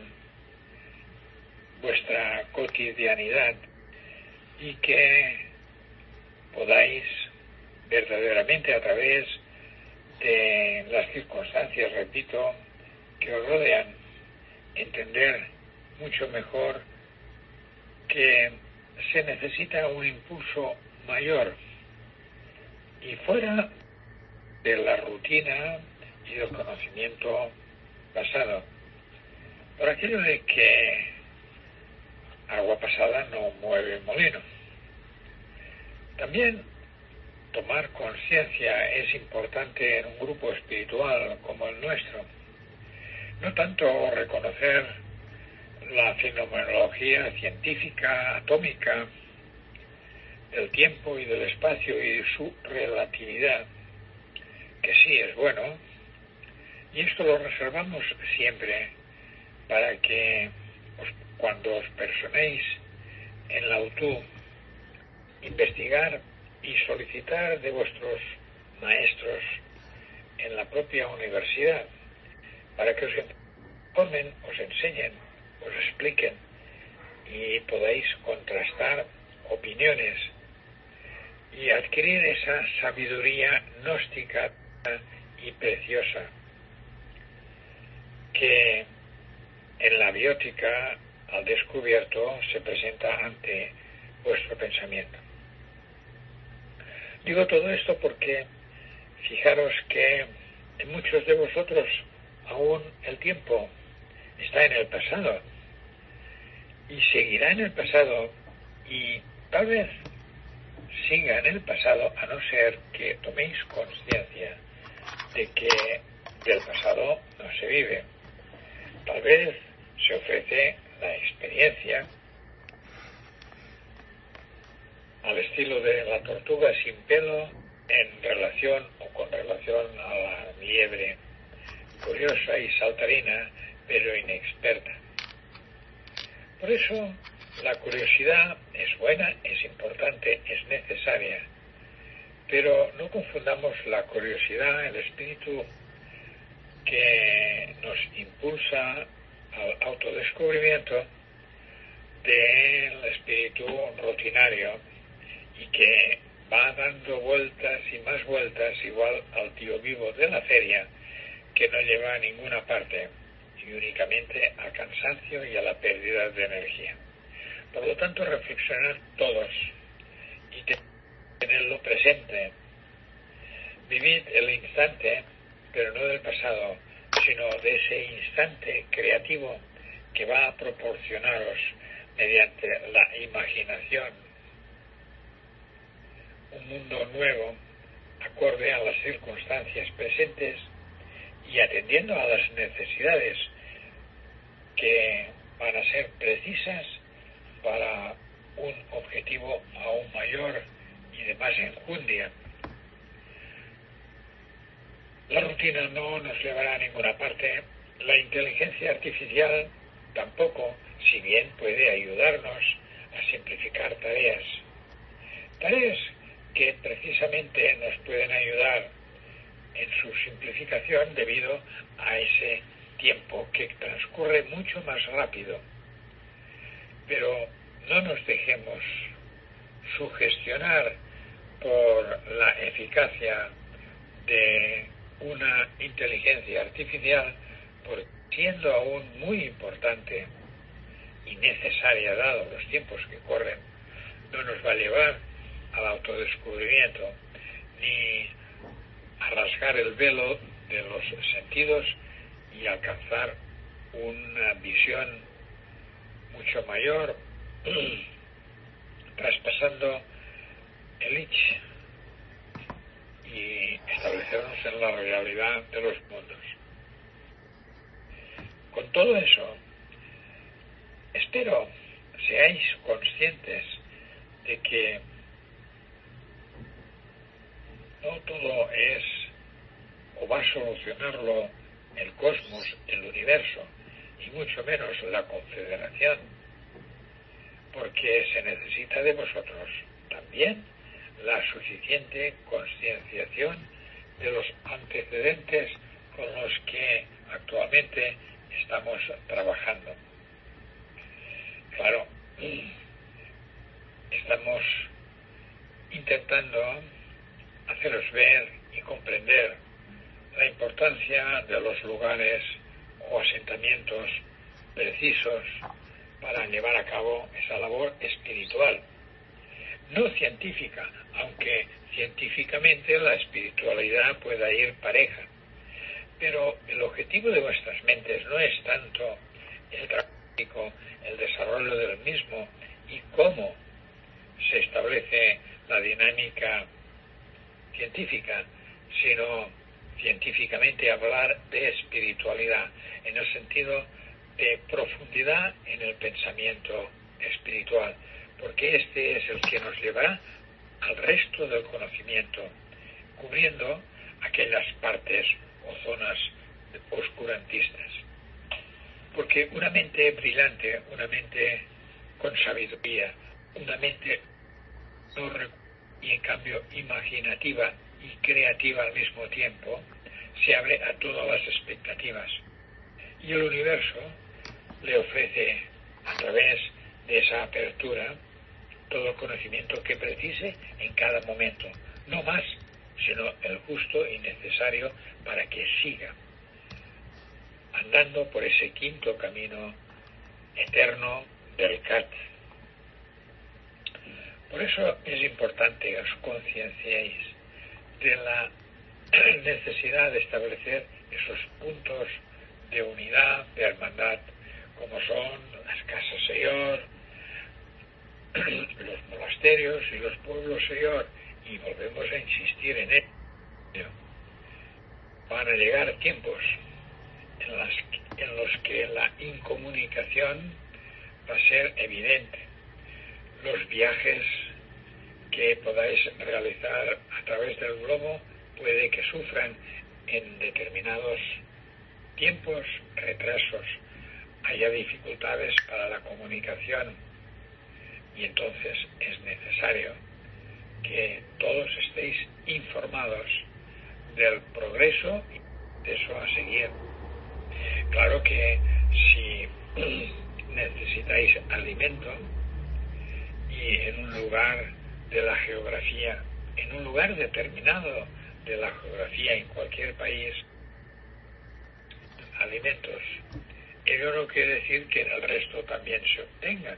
vuestra cotidianidad, y que podáis verdaderamente a través de las circunstancias, repito, que os rodean, entender mucho mejor que se necesita un impulso mayor y fuera de la rutina y del conocimiento pasado. Por aquello de que agua pasada no mueve molino. También tomar conciencia es importante en un grupo espiritual como el nuestro. No tanto reconocer la fenomenología científica atómica del tiempo y del espacio y su relatividad, que sí es bueno, y esto lo reservamos siempre para que cuando os personéis en la UTU, investigar y solicitar de vuestros maestros en la propia universidad para que os informen, os enseñen, os expliquen y podáis contrastar opiniones y adquirir esa sabiduría gnóstica y preciosa que en la biótica al descubierto se presenta ante vuestro pensamiento. Digo todo esto porque fijaros que en muchos de vosotros aún el tiempo está en el pasado y seguirá en el pasado y tal vez siga en el pasado, a no ser que toméis conciencia de que del pasado no se vive. Tal vez se ofrece la experiencia al estilo de la tortuga sin pelo en relación o con relación a la liebre, curiosa y saltarina, pero inexperta. Por eso la curiosidad es buena, es importante, es necesaria, pero no confundamos la curiosidad, el espíritu que nos impulsa al autodescubrimiento, del espíritu rutinario y que va dando vueltas y más vueltas igual al tío vivo de la feria, que no lleva a ninguna parte y únicamente a cansancio y a la pérdida de energía. Por lo tanto, reflexionar todos y tenerlo presente. Vivid el instante, pero no del pasado, sino de ese instante creativo que va a proporcionaros mediante la imaginación un mundo nuevo, acorde a las circunstancias presentes y atendiendo a las necesidades que van a ser precisas para un objetivo aún mayor y de más enjundia. La rutina no nos llevará a ninguna parte, la inteligencia artificial tampoco, si bien puede ayudarnos a simplificar tareas. Tareas que precisamente nos pueden ayudar en su simplificación debido a ese tiempo que transcurre mucho más rápido. Pero no nos dejemos sugestionar por la eficacia de una inteligencia artificial, porque siendo aún muy importante y necesaria dados los tiempos que corren, no nos va a llevar al autodescubrimiento ni a rasgar el velo de los sentidos y alcanzar una visión mucho mayor, traspasando el ich y establecernos en la realidad de los mundos. Con todo eso, espero seáis conscientes de que no todo es o va a solucionarlo el cosmos, el universo, y mucho menos la confederación, porque se necesita de vosotros también la suficiente concienciación de los antecedentes con los que actualmente estamos trabajando. Claro, estamos intentando haceros ver y comprender la importancia de los lugares o asentamientos precisos para llevar a cabo esa labor espiritual, no científica, aunque científicamente la espiritualidad pueda ir pareja. Pero el objetivo de vuestras mentes no es tanto el práctico, el desarrollo del mismo y cómo se establece la dinámica científica, sino científicamente hablar de espiritualidad, en el sentido de profundidad en el pensamiento espiritual, porque este es el que nos llevará al resto del conocimiento, cubriendo aquellas partes o zonas oscurantistas. Porque una mente brillante, una mente con sabiduría, una mente y en cambio imaginativa y creativa al mismo tiempo, se abre a todas las expectativas. Y el universo le ofrece, a través de esa apertura, todo el conocimiento que precise en cada momento, no más, sino el justo y necesario para que siga andando por ese quinto camino eterno del Kat. Por eso es importante que os concienciéis de la necesidad de establecer esos puntos de unidad, de hermandad, como son las casas Señor, los monasterios y los pueblos Señor, y volvemos a insistir en ello. Van a llegar tiempos en los que la incomunicación va a ser evidente. Los viajes que podáis realizar a través del globo puede que sufran en determinados tiempos retrasos, haya dificultades para la comunicación, y entonces es necesario que todos estéis informados del progreso y de eso a seguir. Claro que si necesitáis alimento y en un lugar de la geografía, en un lugar determinado de la geografía en cualquier país, alimentos, ello no quiere decir que en el resto también se obtengan.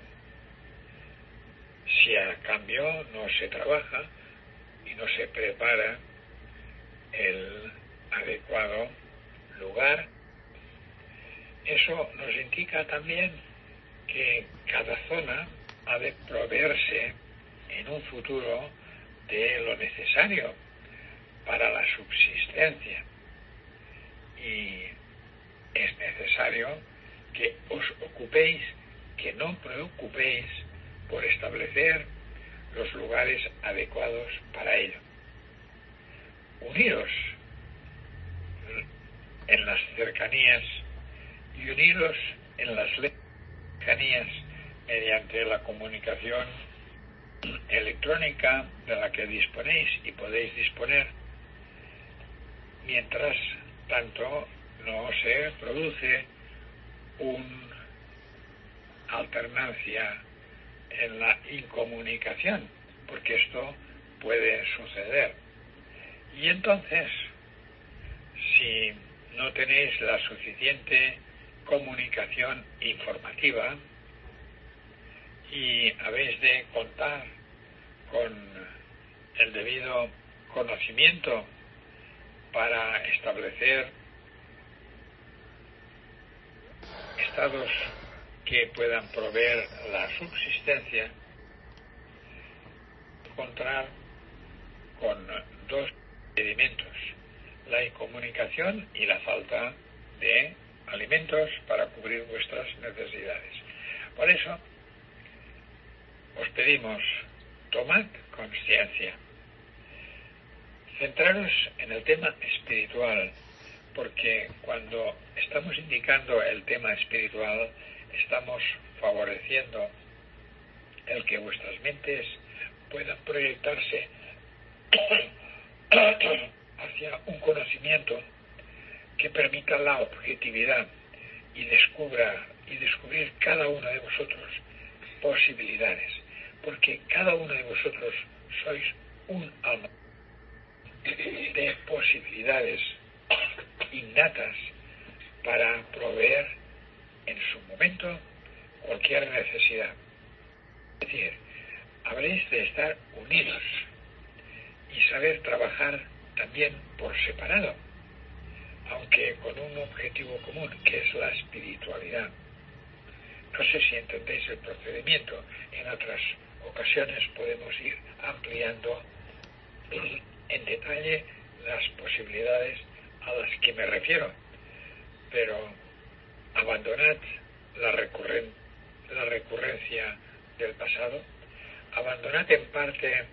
Si a cambio no se trabaja y no se prepara el adecuado lugar, eso nos indica también que cada zona ha de proveerse en un futuro de lo necesario para la subsistencia. y es necesario que os ocupéis, que no preocupéis por establecer los lugares adecuados para ello. Uniros en las cercanías y uniros en las lejanías mediante la comunicación electrónica de la que disponéis y podéis disponer, mientras tanto no se produce una alternancia en la incomunicación, porque esto puede suceder. Y entonces, si no tenéis la suficiente comunicación informativa y habéis de contar con el debido conocimiento para establecer estados que puedan proveer la subsistencia, encontrar con dos impedimentos: la incomunicación y la falta de alimentos para cubrir vuestras necesidades. Por eso os pedimos, tomad conciencia, centraros en el tema espiritual, porque cuando estamos indicando el tema espiritual estamos favoreciendo el que vuestras mentes puedan proyectarse hacia un conocimiento que permita la objetividad y descubrir cada uno de vosotros posibilidades, porque cada uno de vosotros sois un alma de posibilidades innatas para proveer en su momento cualquier necesidad. Es decir, habréis de estar unidos y saber trabajar también por separado, aunque con un objetivo común, que es la espiritualidad. No sé si entendéis el procedimiento. En otras ocasiones podemos ir ampliando en detalle las posibilidades a las que me refiero, pero abandonad la recurrencia del pasado, abandonad en parte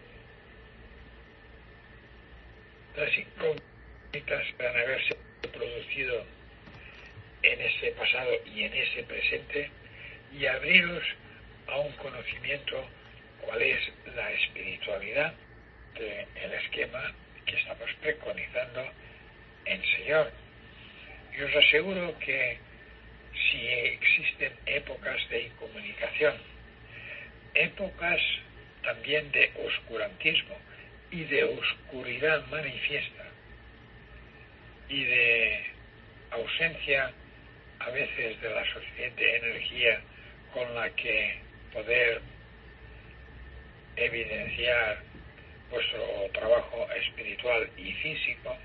las incógnitas que van a haberse producido en ese pasado y en ese presente, y abriros a un conocimiento cuál es la espiritualidad del esquema que estamos preconizando en Señor. Y os aseguro que si existen épocas de incomunicación, épocas también de oscurantismo y de oscuridad manifiesta y de ausencia a veces de la suficiente energía con la que poder evidenciar vuestro trabajo espiritual y físico,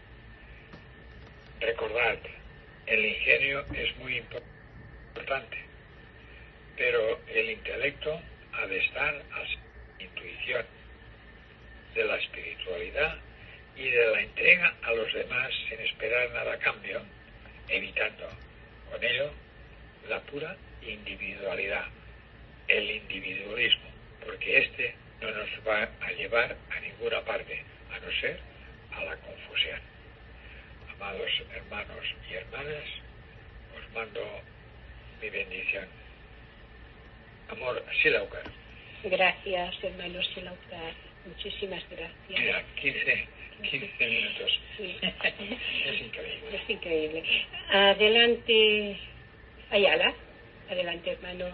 recordad, el ingenio es muy importante, pero el intelecto ha de estar a la intuición de la espiritualidad y de la entrega a los demás sin esperar nada a cambio, evitando con ello la pura individualidad, el individualismo, porque este no nos va a llevar a ninguna parte, a no ser a la confusión. Amados hermanos y hermanas, os mando mi bendición. Amor, Silaukar. Gracias, hermano Silaukar. Muchísimas gracias. Mira, 15 minutos. Sí. Es increíble. Es increíble. Adelante, Ayala. Adelante, hermano.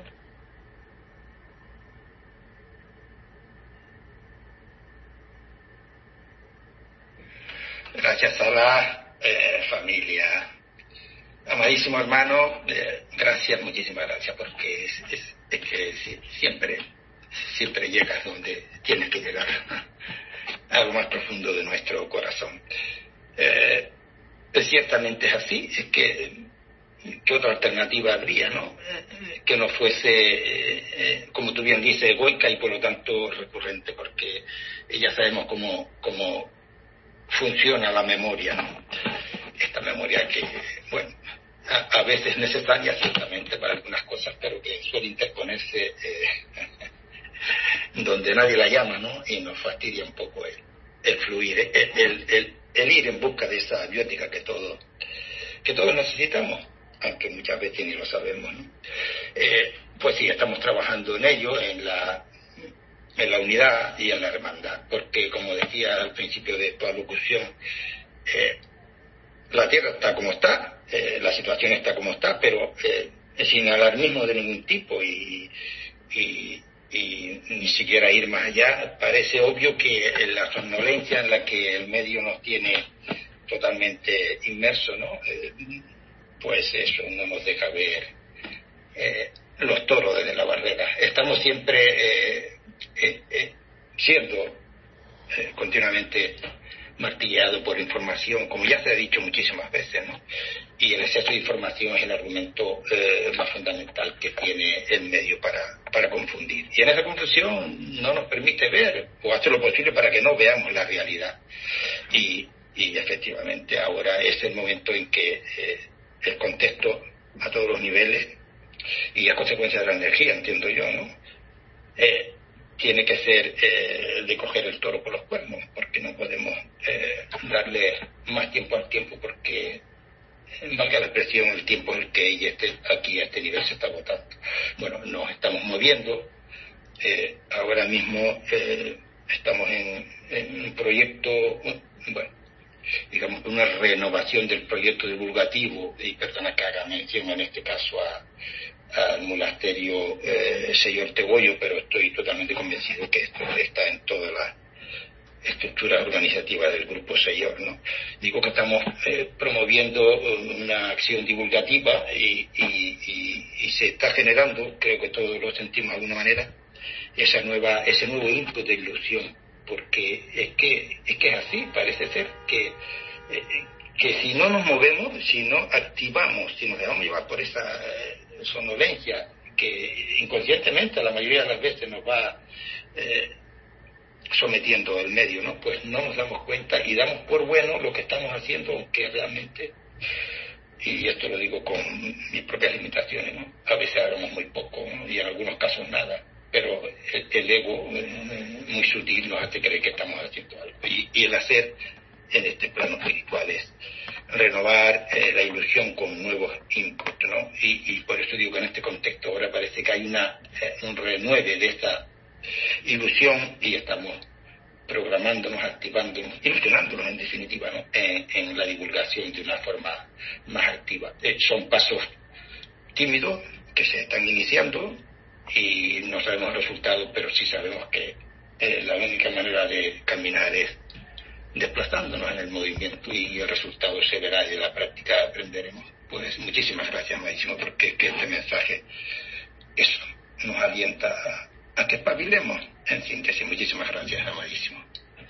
Gracias, Sara, familia. Amadísimo hermano, gracias, muchísimas gracias, porque es que siempre llegas donde tienes que llegar, a lo más profundo de nuestro corazón. Ciertamente es así, es que otra alternativa habría, ¿no? Que no fuese, como tú bien dices, egoica y por lo tanto recurrente, porque ya sabemos cómo funciona la memoria, ¿no? Esta memoria que, bueno, a veces necesaria ciertamente para algunas cosas, pero que suele interponerse donde nadie la llama, ¿no? Y nos fastidia un poco el fluir, el ir en busca de esa biótica que todos necesitamos, aunque muchas veces ni lo sabemos, ¿no? Pues sí, estamos trabajando en ello, en la unidad y en la hermandad, porque como decía al principio de esta locución, la tierra está como está, la situación está como está, pero sin alarmismo de ningún tipo y ni siquiera ir más allá. Parece obvio que la somnolencia en la que el medio nos tiene totalmente inmerso, ¿no? Pues eso no nos deja ver los toros desde la barrera. Estamos siempre siendo continuamente martillado por información, como ya se ha dicho muchísimas veces, ¿no? Y el exceso de información es el argumento más fundamental que tiene el medio para confundir. Y en esa confusión no nos permite ver o hacer lo posible para que no veamos la realidad. Y efectivamente ahora es el momento en que el contexto a todos los niveles y a consecuencia de la energía, entiendo yo, ¿no? Tiene que ser de coger el toro por los cuernos, porque no podemos darle más tiempo al tiempo, porque valga la expresión, el tiempo es el que ella aquí a este nivel se está agotando. Bueno, nos estamos moviendo, ahora mismo estamos en un proyecto, bueno, digamos una renovación del proyecto divulgativo, y perdona que haga mención en este caso al monasterio Señor Tegollo, pero estoy totalmente convencido que esto está en todas las estructuras organizativas del Grupo Señor, ¿no? Digo que estamos promoviendo una acción divulgativa y se está generando, creo que todos lo sentimos de alguna manera, ese nuevo input de ilusión, porque es que es así, parece ser que si no nos movemos, si no activamos, si nos dejamos llevar por esa somnolencia que inconscientemente la mayoría de las veces nos va sometiendo el medio, ¿no? Pues no nos damos cuenta y damos por bueno lo que estamos haciendo, aunque realmente, y esto lo digo con mis propias limitaciones, ¿no? A veces hagamos muy poco, ¿no? Y en algunos casos nada, pero el ego muy sutil nos hace creer que estamos haciendo algo, y el hacer en este plano espiritual es renovar la ilusión con nuevos inputs, ¿no? Y por eso digo que en este contexto ahora parece que hay un renueve de esta ilusión y estamos programándonos, activándonos, ilusionándonos en definitiva, ¿no? En la divulgación de una forma más activa. Son pasos tímidos que se están iniciando y no sabemos el resultado, pero sí sabemos que la única manera de caminar es desplazándonos en el movimiento, y el resultado se verá y de la práctica aprenderemos. Pues muchísimas gracias, Amadísimo, porque que este mensaje eso nos alienta a que espabilemos. En síntesis, muchísimas gracias, Amadísimo.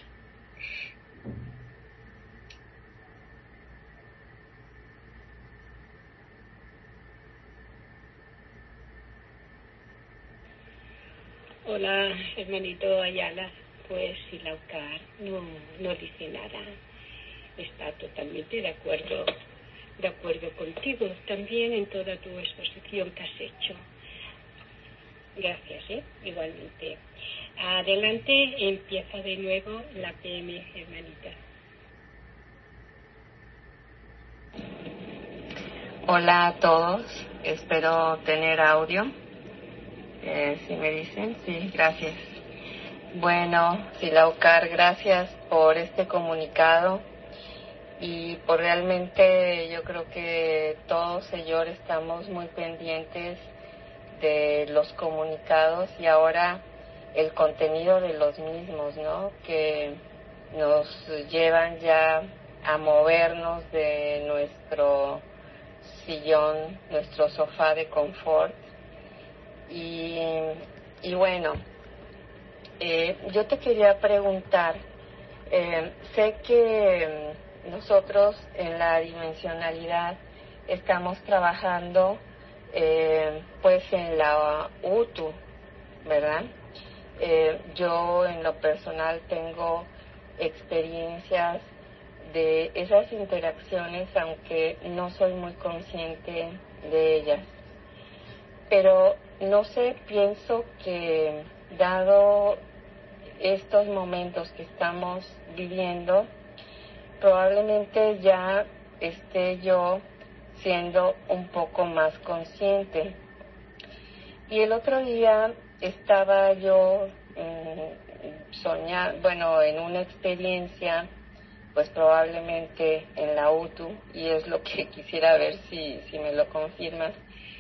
Hola, hermanito Ayala. Pues Silaucar no dice nada, está totalmente de acuerdo contigo también en toda tu exposición que has hecho. Gracias, igualmente. Adelante, empieza de nuevo la PM, hermanita. Hola a todos, espero tener audio. Si me dicen, sí, gracias. Bueno, Silaucar, gracias por este comunicado y por realmente, yo creo que todos, señor, estamos muy pendientes de los comunicados y ahora el contenido de los mismos, ¿no? Que nos llevan ya a movernos de nuestro sillón, nuestro sofá de confort y bueno, yo te quería preguntar, sé que nosotros en la dimensionalidad estamos trabajando pues en la UTU, ¿verdad? Yo en lo personal tengo experiencias de esas interacciones, aunque no soy muy consciente de ellas. Pero no sé, pienso que dado estos momentos que estamos viviendo, probablemente ya esté yo siendo un poco más consciente. Y el otro día estaba yo soñando, en una experiencia, pues probablemente en la UTU, y es lo que quisiera ver si me lo confirmas.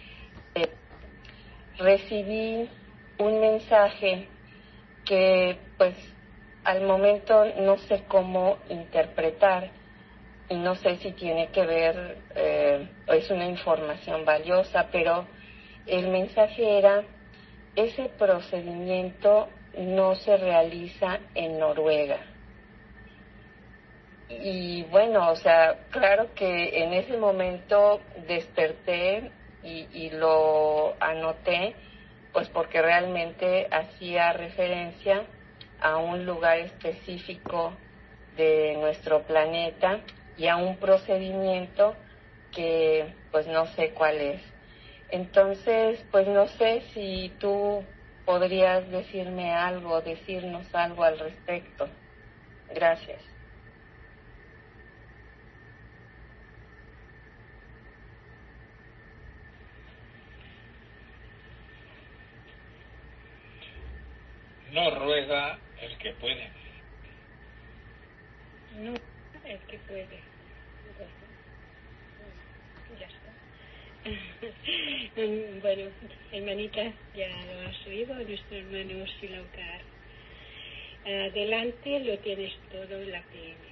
Recibí un mensaje que pues al momento no sé cómo interpretar y no sé si tiene que ver, es una información valiosa, pero el mensaje era: ese procedimiento no se realiza en Noruega. Y bueno, o sea, claro que en ese momento desperté y lo anoté, pues porque realmente hacía referencia a un lugar específico de nuestro planeta y a un procedimiento que pues no sé cuál es. Entonces, pues no sé si tú podrías decirme algo, decirnos algo al respecto. Gracias. No ruega el que puede. No, el que puede. Ya está. Bueno, hermanita, ya lo has oído, nuestro hermano Silaukar. Adelante, lo tienes todo en la PM.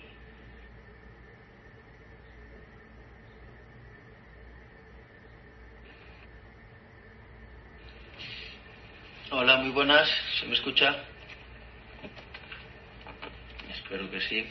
Hola, muy buenas. ¿Se me escucha? Espero que sí.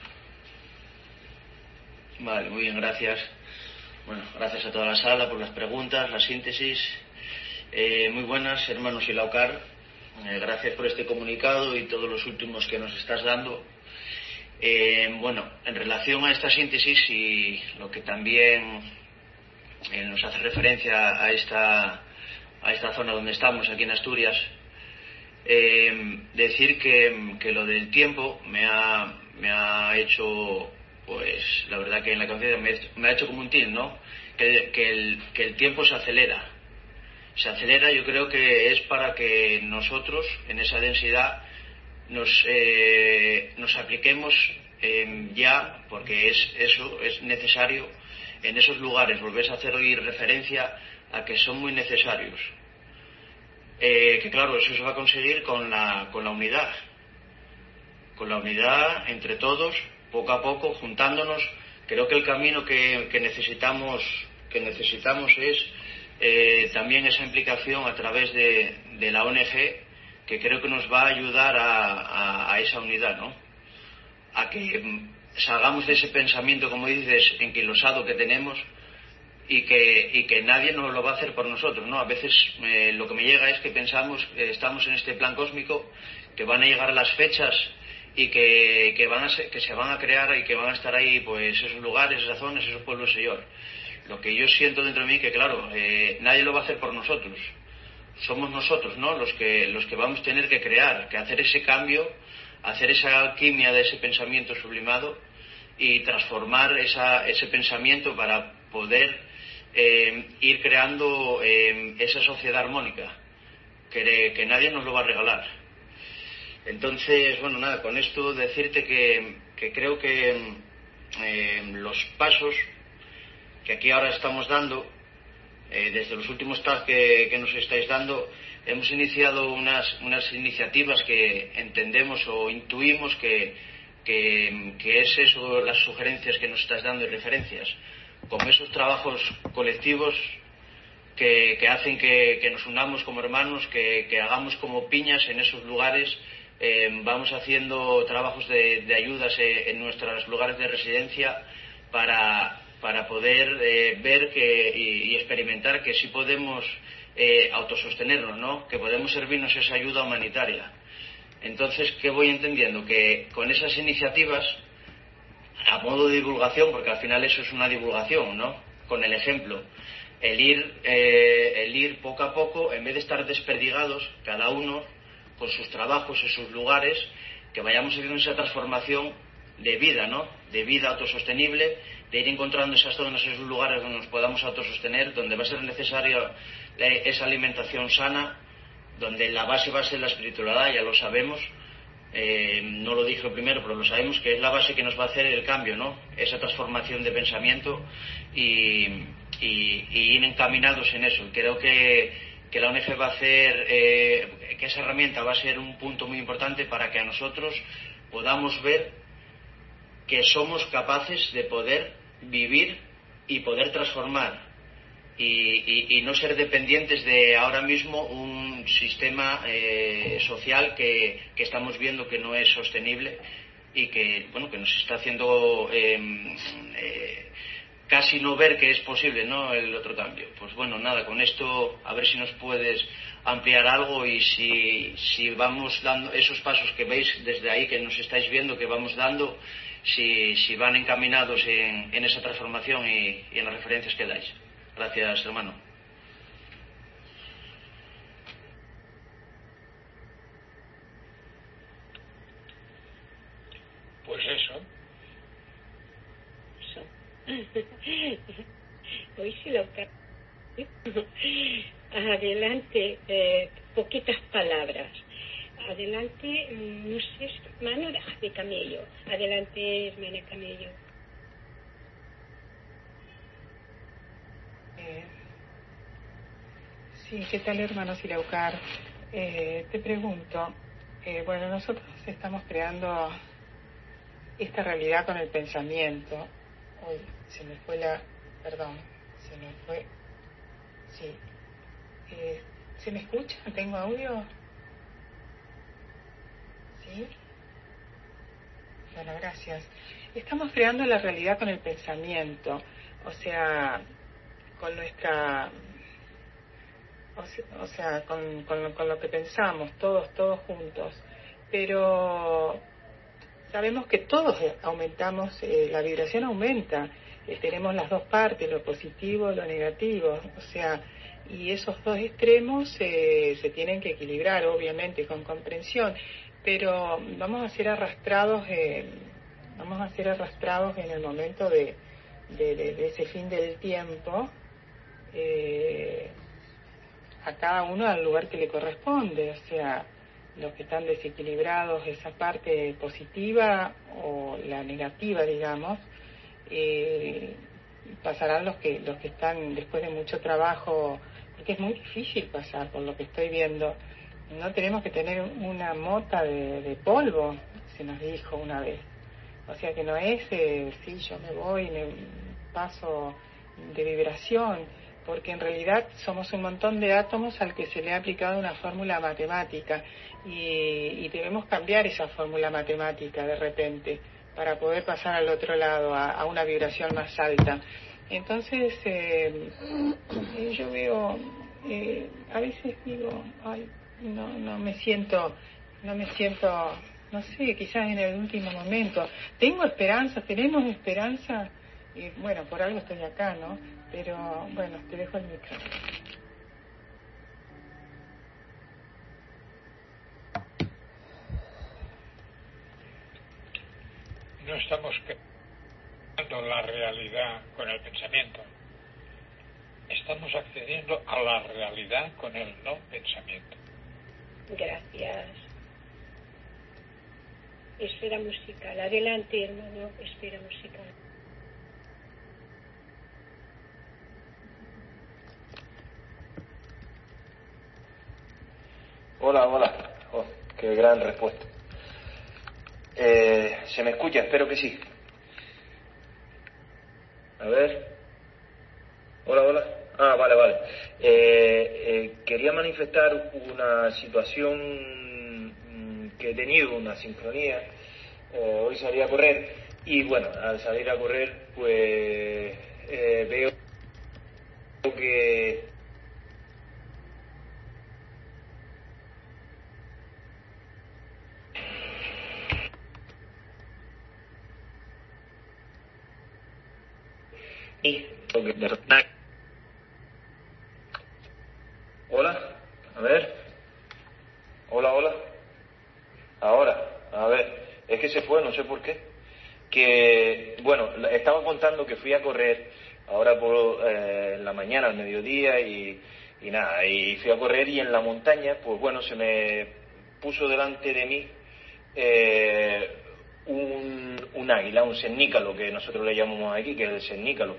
Vale, muy bien, gracias. Bueno, gracias a toda la sala por las preguntas, la síntesis. Muy buenas, hermanos Silaukar. Gracias por este comunicado y todos los últimos que nos estás dando. Bueno, en relación a esta síntesis y lo que también nos hace referencia a esta zona donde estamos, aquí en Asturias, decir que lo del tiempo me ha hecho, pues la verdad que en la conciencia me ha hecho como un tilt, ¿no? Que el tiempo se acelera, yo creo que es para que nosotros en esa densidad nos apliquemos ya, porque es necesario en esos lugares. Volvés a hacer hoy referencia a que son muy necesarios, que claro, eso se va a conseguir con la unidad entre todos, poco a poco, juntándonos. Creo que el camino que necesitamos es también esa implicación a través de la ONG, que creo que nos va a ayudar a esa unidad, ¿no? A que salgamos de ese pensamiento, como dices, enquilosado que tenemos, y que nadie nos lo va a hacer por nosotros, ¿no? A veces lo que me llega es que pensamos que estamos en este plan cósmico, que van a llegar las fechas y que se van a crear y que van a estar ahí, pues esos lugares, esas zonas, esos pueblos, Señor. Lo que yo siento dentro de mí, que claro, nadie lo va a hacer por nosotros. Somos nosotros, ¿no? Los que vamos a tener que crear, que hacer ese cambio, hacer esa alquimia de ese pensamiento sublimado y transformar ese pensamiento para poder ir creando esa sociedad armónica, que nadie nos lo va a regalar. Entonces, bueno, nada, con esto decirte que creo que los pasos que aquí ahora estamos dando, desde los últimos tags que nos estáis dando, hemos iniciado unas iniciativas que entendemos o intuimos que es eso, las sugerencias que nos estás dando y referencias, como esos trabajos colectivos que hacen que nos unamos como hermanos, que hagamos como piñas en esos lugares. Vamos haciendo trabajos de ayudas en nuestros lugares de residencia para poder ver y experimentar que sí podemos autosostenernos, ¿no? Que podemos servirnos esa ayuda humanitaria. Entonces, ¿qué voy entendiendo? Que con esas iniciativas a modo de divulgación, porque al final eso es una divulgación, ¿no? Con el ejemplo, el ir poco a poco, en vez de estar desperdigados, cada uno con sus trabajos en sus lugares, que vayamos haciendo esa transformación de vida, ¿no? De vida autosostenible, de ir encontrando esas zonas, esos lugares donde nos podamos autosostener, donde va a ser necesaria esa alimentación sana, donde la base va a ser la espiritualidad, ya lo sabemos. No lo dije primero, pero lo sabemos que es la base que nos va a hacer el cambio, ¿no? Esa transformación de pensamiento y ir encaminados en eso. Creo que la ONG va a hacer, que esa herramienta va a ser un punto muy importante para que a nosotros podamos ver que somos capaces de poder vivir y poder transformar y no ser dependientes de ahora mismo un sistema social que estamos viendo que no es sostenible y que, bueno, que nos está haciendo casi no ver que es posible, ¿no?, el otro cambio. Pues bueno, nada, con esto a ver si nos puedes ampliar algo y si vamos dando esos pasos que veis desde ahí, que nos estáis viendo, que vamos dando, si van encaminados en esa transformación y en las referencias que dais. Gracias, hermano. Pues eso. Hoy sí lo adelante, poquitas palabras. Adelante, no sé, hermano de Camello. Adelante, hermana Camello. Sí, ¿qué tal, hermano Silaucar? Te pregunto, bueno, nosotros estamos creando esta realidad con el pensamiento. Uy, se me fue sí. ¿Se me escucha? ¿Tengo audio? ¿Sí? Bueno, gracias. Estamos creando la realidad con el pensamiento, o sea, con nuestra... O sea, con lo que pensamos, todos juntos. Pero sabemos que todos aumentamos, la vibración aumenta. Tenemos las dos partes, lo positivo, lo negativo. O sea, y esos dos extremos se tienen que equilibrar, obviamente, con comprensión. Pero vamos a ser arrastrados en el momento de ese fin del tiempo, a cada uno al lugar que le corresponde, o sea, los que están desequilibrados, esa parte positiva o la negativa, digamos, pasarán los que están después de mucho trabajo, porque es muy difícil pasar, por lo que estoy viendo. No tenemos que tener una mota de polvo, se nos dijo una vez. O sea que no es, sí, yo me voy, me paso de vibración, porque en realidad somos un montón de átomos al que se le ha aplicado una fórmula matemática y debemos cambiar esa fórmula matemática de repente para poder pasar al otro lado, a una vibración más alta. Entonces, yo veo, a veces digo, ay, no me siento, no sé, quizás en el último momento. Tenemos esperanza, y bueno, por algo estoy acá, ¿no? Pero bueno, te dejo el micrófono. No estamos creando la realidad con el pensamiento. Estamos accediendo a la realidad con el no pensamiento. Gracias. Esfera musical. Adelante, hermano, esfera musical. Hola. Oh, qué gran respuesta. ¿Se me escucha? Espero que sí. A ver. Hola. Ah, vale. Quería manifestar una situación que he tenido, una sincronía. Hoy salí a correr y bueno, al salir a correr pues veo que Hola, a ver. Hola, hola. Ahora, a ver. Es que se fue, no sé por qué. Que, bueno, estaba contando que fui a correr ahora por la mañana, al mediodía y nada, y fui a correr y en la montaña, pues bueno, se me puso delante de mí un águila, un cernícalo, que nosotros le llamamos aquí, que es el cernícalo.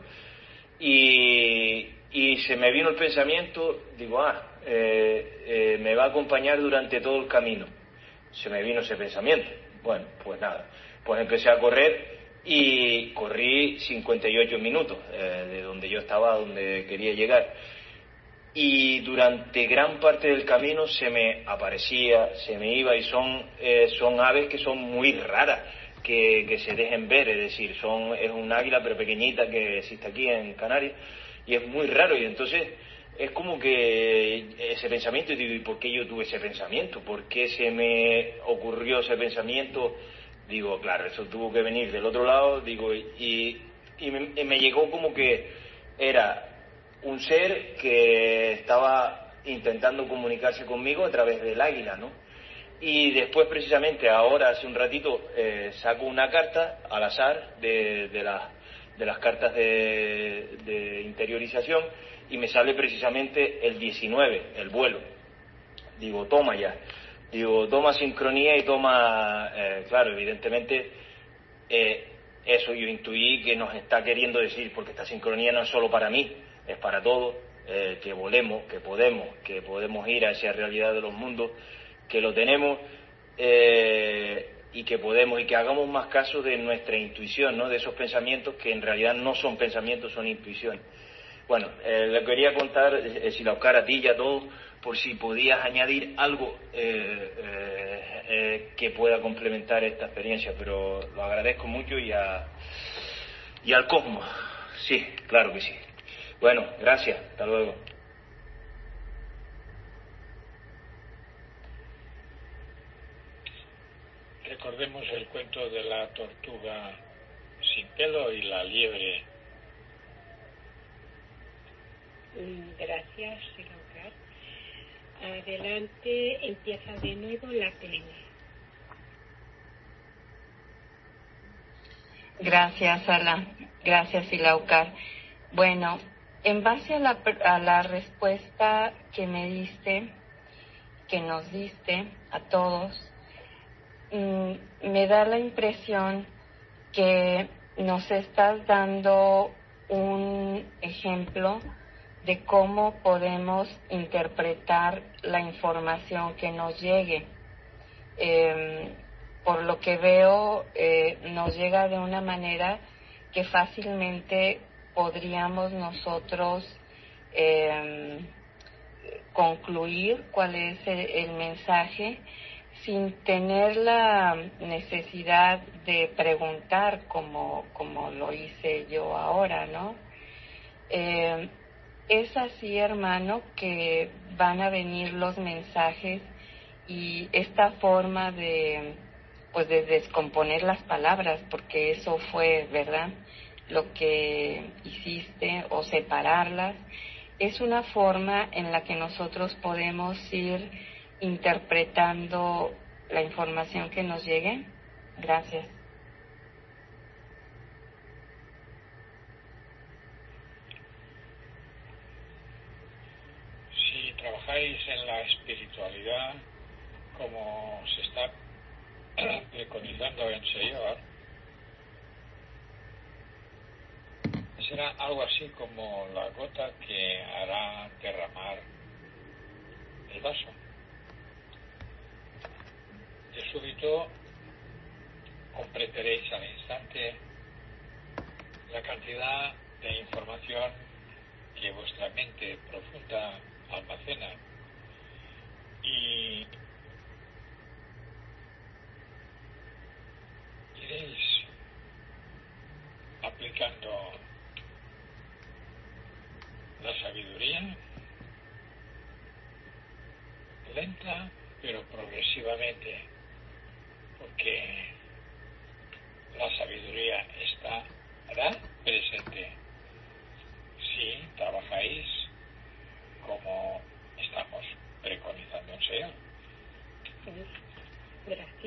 Y se me vino el pensamiento, digo, me va a acompañar durante todo el camino. Se me vino ese pensamiento. Bueno, pues nada, pues empecé a correr y corrí 58 minutos, de donde yo estaba a donde quería llegar. Y durante gran parte del camino se me aparecía, se me iba, y son aves que son muy raras que se dejen ver, es decir, es un águila pero pequeñita que existe aquí en Canarias y es muy raro. Y entonces es como que ese pensamiento, digo, ¿y por qué yo tuve ese pensamiento? ¿Por qué se me ocurrió ese pensamiento? Digo, claro, eso tuvo que venir del otro lado, digo, y me llegó como que era un ser que estaba intentando comunicarse conmigo a través del águila, ¿no? Y después, precisamente, ahora, hace un ratito, saco una carta al azar de las cartas de interiorización y me sale precisamente el 19, el vuelo. Digo, toma ya. Digo, toma sincronía y toma... claro, evidentemente, eso yo intuí que nos está queriendo decir, porque esta sincronía no es solo para mí, es para todos, que volemos, que podemos ir a esa realidad de los mundos, que lo tenemos, y que podemos, y que hagamos más caso de nuestra intuición, ¿no? De esos pensamientos que en realidad no son pensamientos, son intuiciones. Bueno, le quería contar, Silaucar, a ti y a todos, por si podías añadir algo que pueda complementar esta experiencia, pero lo agradezco mucho y al cosmos. Sí, claro que sí. Bueno, gracias, hasta luego. Recordemos el cuento de la tortuga sin pelo y la liebre. Gracias, Silaucar. Adelante, empieza de nuevo la plena. Gracias, Ala. Gracias, Silaucar. Bueno, en base a la respuesta que me diste, que nos diste a todos, me da la impresión que nos estás dando un ejemplo de cómo podemos interpretar la información que nos llegue. Por lo que veo, nos llega de una manera que fácilmente podríamos nosotros concluir cuál es el mensaje sin tener la necesidad de preguntar como lo hice yo ahora, ¿no? Es así, hermano, que van a venir los mensajes y esta forma de descomponer las palabras, porque eso fue, ¿verdad?, lo que hiciste, o separarlas, es una forma en la que nosotros podemos ir interpretando la información que nos llegue. Gracias. Si trabajáis en la espiritualidad, como se está preconizando en Señor, será algo así como la gota que hará derramar el vaso. De súbito comprenderéis al instante la cantidad de información que vuestra mente profunda almacena, y iréis aplicando la sabiduría lenta pero progresivamente, porque la sabiduría estará presente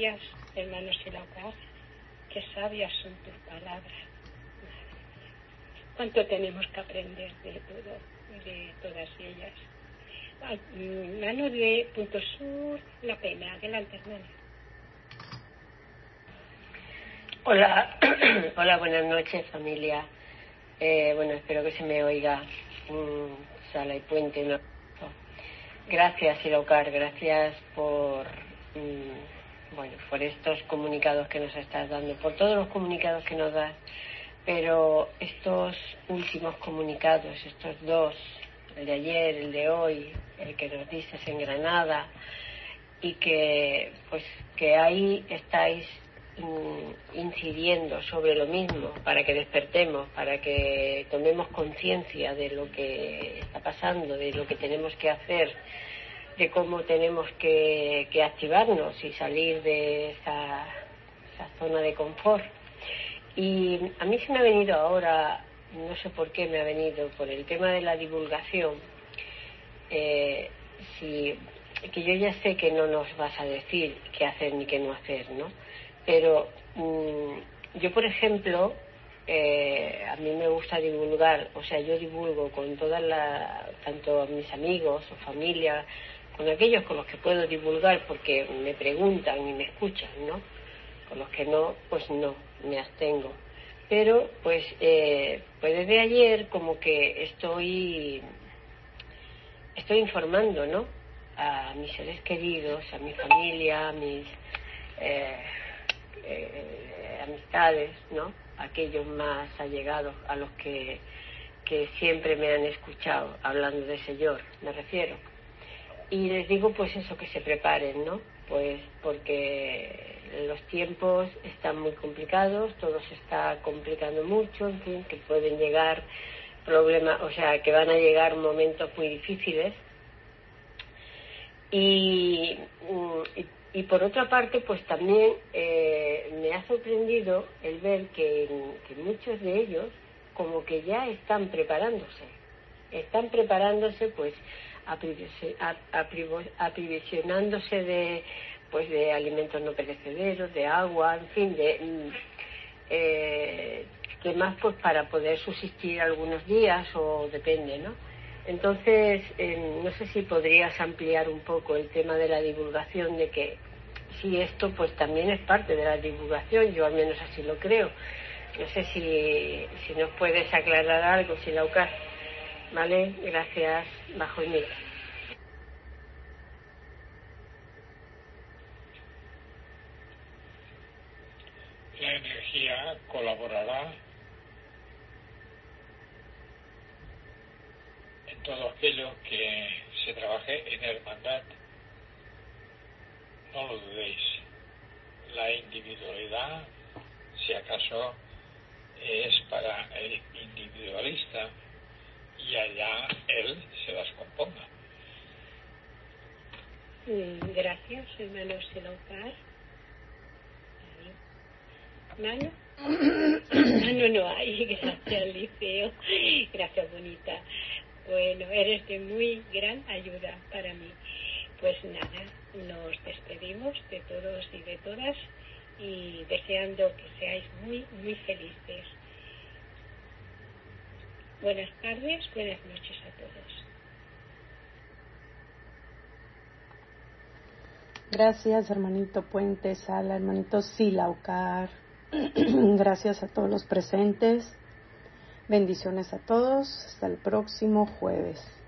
Gracias, hermano Silaucar. Qué sabias son tus palabras. Cuánto tenemos que aprender de todas ellas. Mano de Punto Sur, La Pena. Adelante, hermana. Hola, hola, buenas noches, familia. Bueno, espero que se me oiga. Sala y Puente. ¿No? Gracias, Silaucar, gracias por estos comunicados que nos estás dando, por todos los comunicados que nos das, pero estos últimos comunicados, estos dos, el de ayer, el de hoy, el que nos dices en Granada, y que ahí estáis incidiendo sobre lo mismo para que despertemos, para que tomemos conciencia de lo que está pasando, de lo que tenemos que hacer, de cómo tenemos que activarnos y salir de esa zona de confort. Y a mí se me ha venido ahora, no sé por qué me ha venido, por el tema de la divulgación, que yo ya sé que no nos vas a decir qué hacer ni qué no hacer, ¿no? Pero yo, por ejemplo, a mí me gusta divulgar, o sea, yo divulgo con tanto a mis amigos o familia, con aquellos con los que puedo divulgar porque me preguntan y me escuchan, ¿no? Con los que no, pues no, me abstengo. Pero, pues desde ayer como que estoy informando, ¿no? A mis seres queridos, a mi familia, a mis amistades, ¿no? Aquellos más allegados, a los que siempre me han escuchado, hablando de Señor, me refiero. Y les digo pues eso, que se preparen, ¿no? Pues porque los tiempos están muy complicados, todo se está complicando mucho, en fin, que pueden llegar problemas, o sea, que van a llegar momentos muy difíciles. Y por otra parte, pues también me ha sorprendido el ver que muchos de ellos como que ya están preparándose pues aprovisionándose de alimentos no perecederos, de agua, en fin, que más pues para poder subsistir algunos días, o depende, ¿no? Entonces, no sé si podrías ampliar un poco el tema de la divulgación, de que si esto pues también es parte de la divulgación, yo al menos así lo creo. No sé si nos puedes aclarar algo, Silaucar. Vale, gracias, bajo el micro. La energía colaborará en todo aquello que se trabaje en hermandad. No lo dudéis. La individualidad, si acaso, es para el individualista, y allá él se las componga. Gracias, hermano Silaucar. ¿Mano? No hay. Gracias, Liceo. Gracias, bonita. Bueno, eres de muy gran ayuda para mí. Pues nada, nos despedimos de todos y de todas, y deseando que seáis muy, muy felices. Buenas tardes, buenas noches a todos. Gracias, hermanito Puente, Sala, hermanito Silaucar. Gracias a todos los presentes. Bendiciones a todos. Hasta el próximo jueves.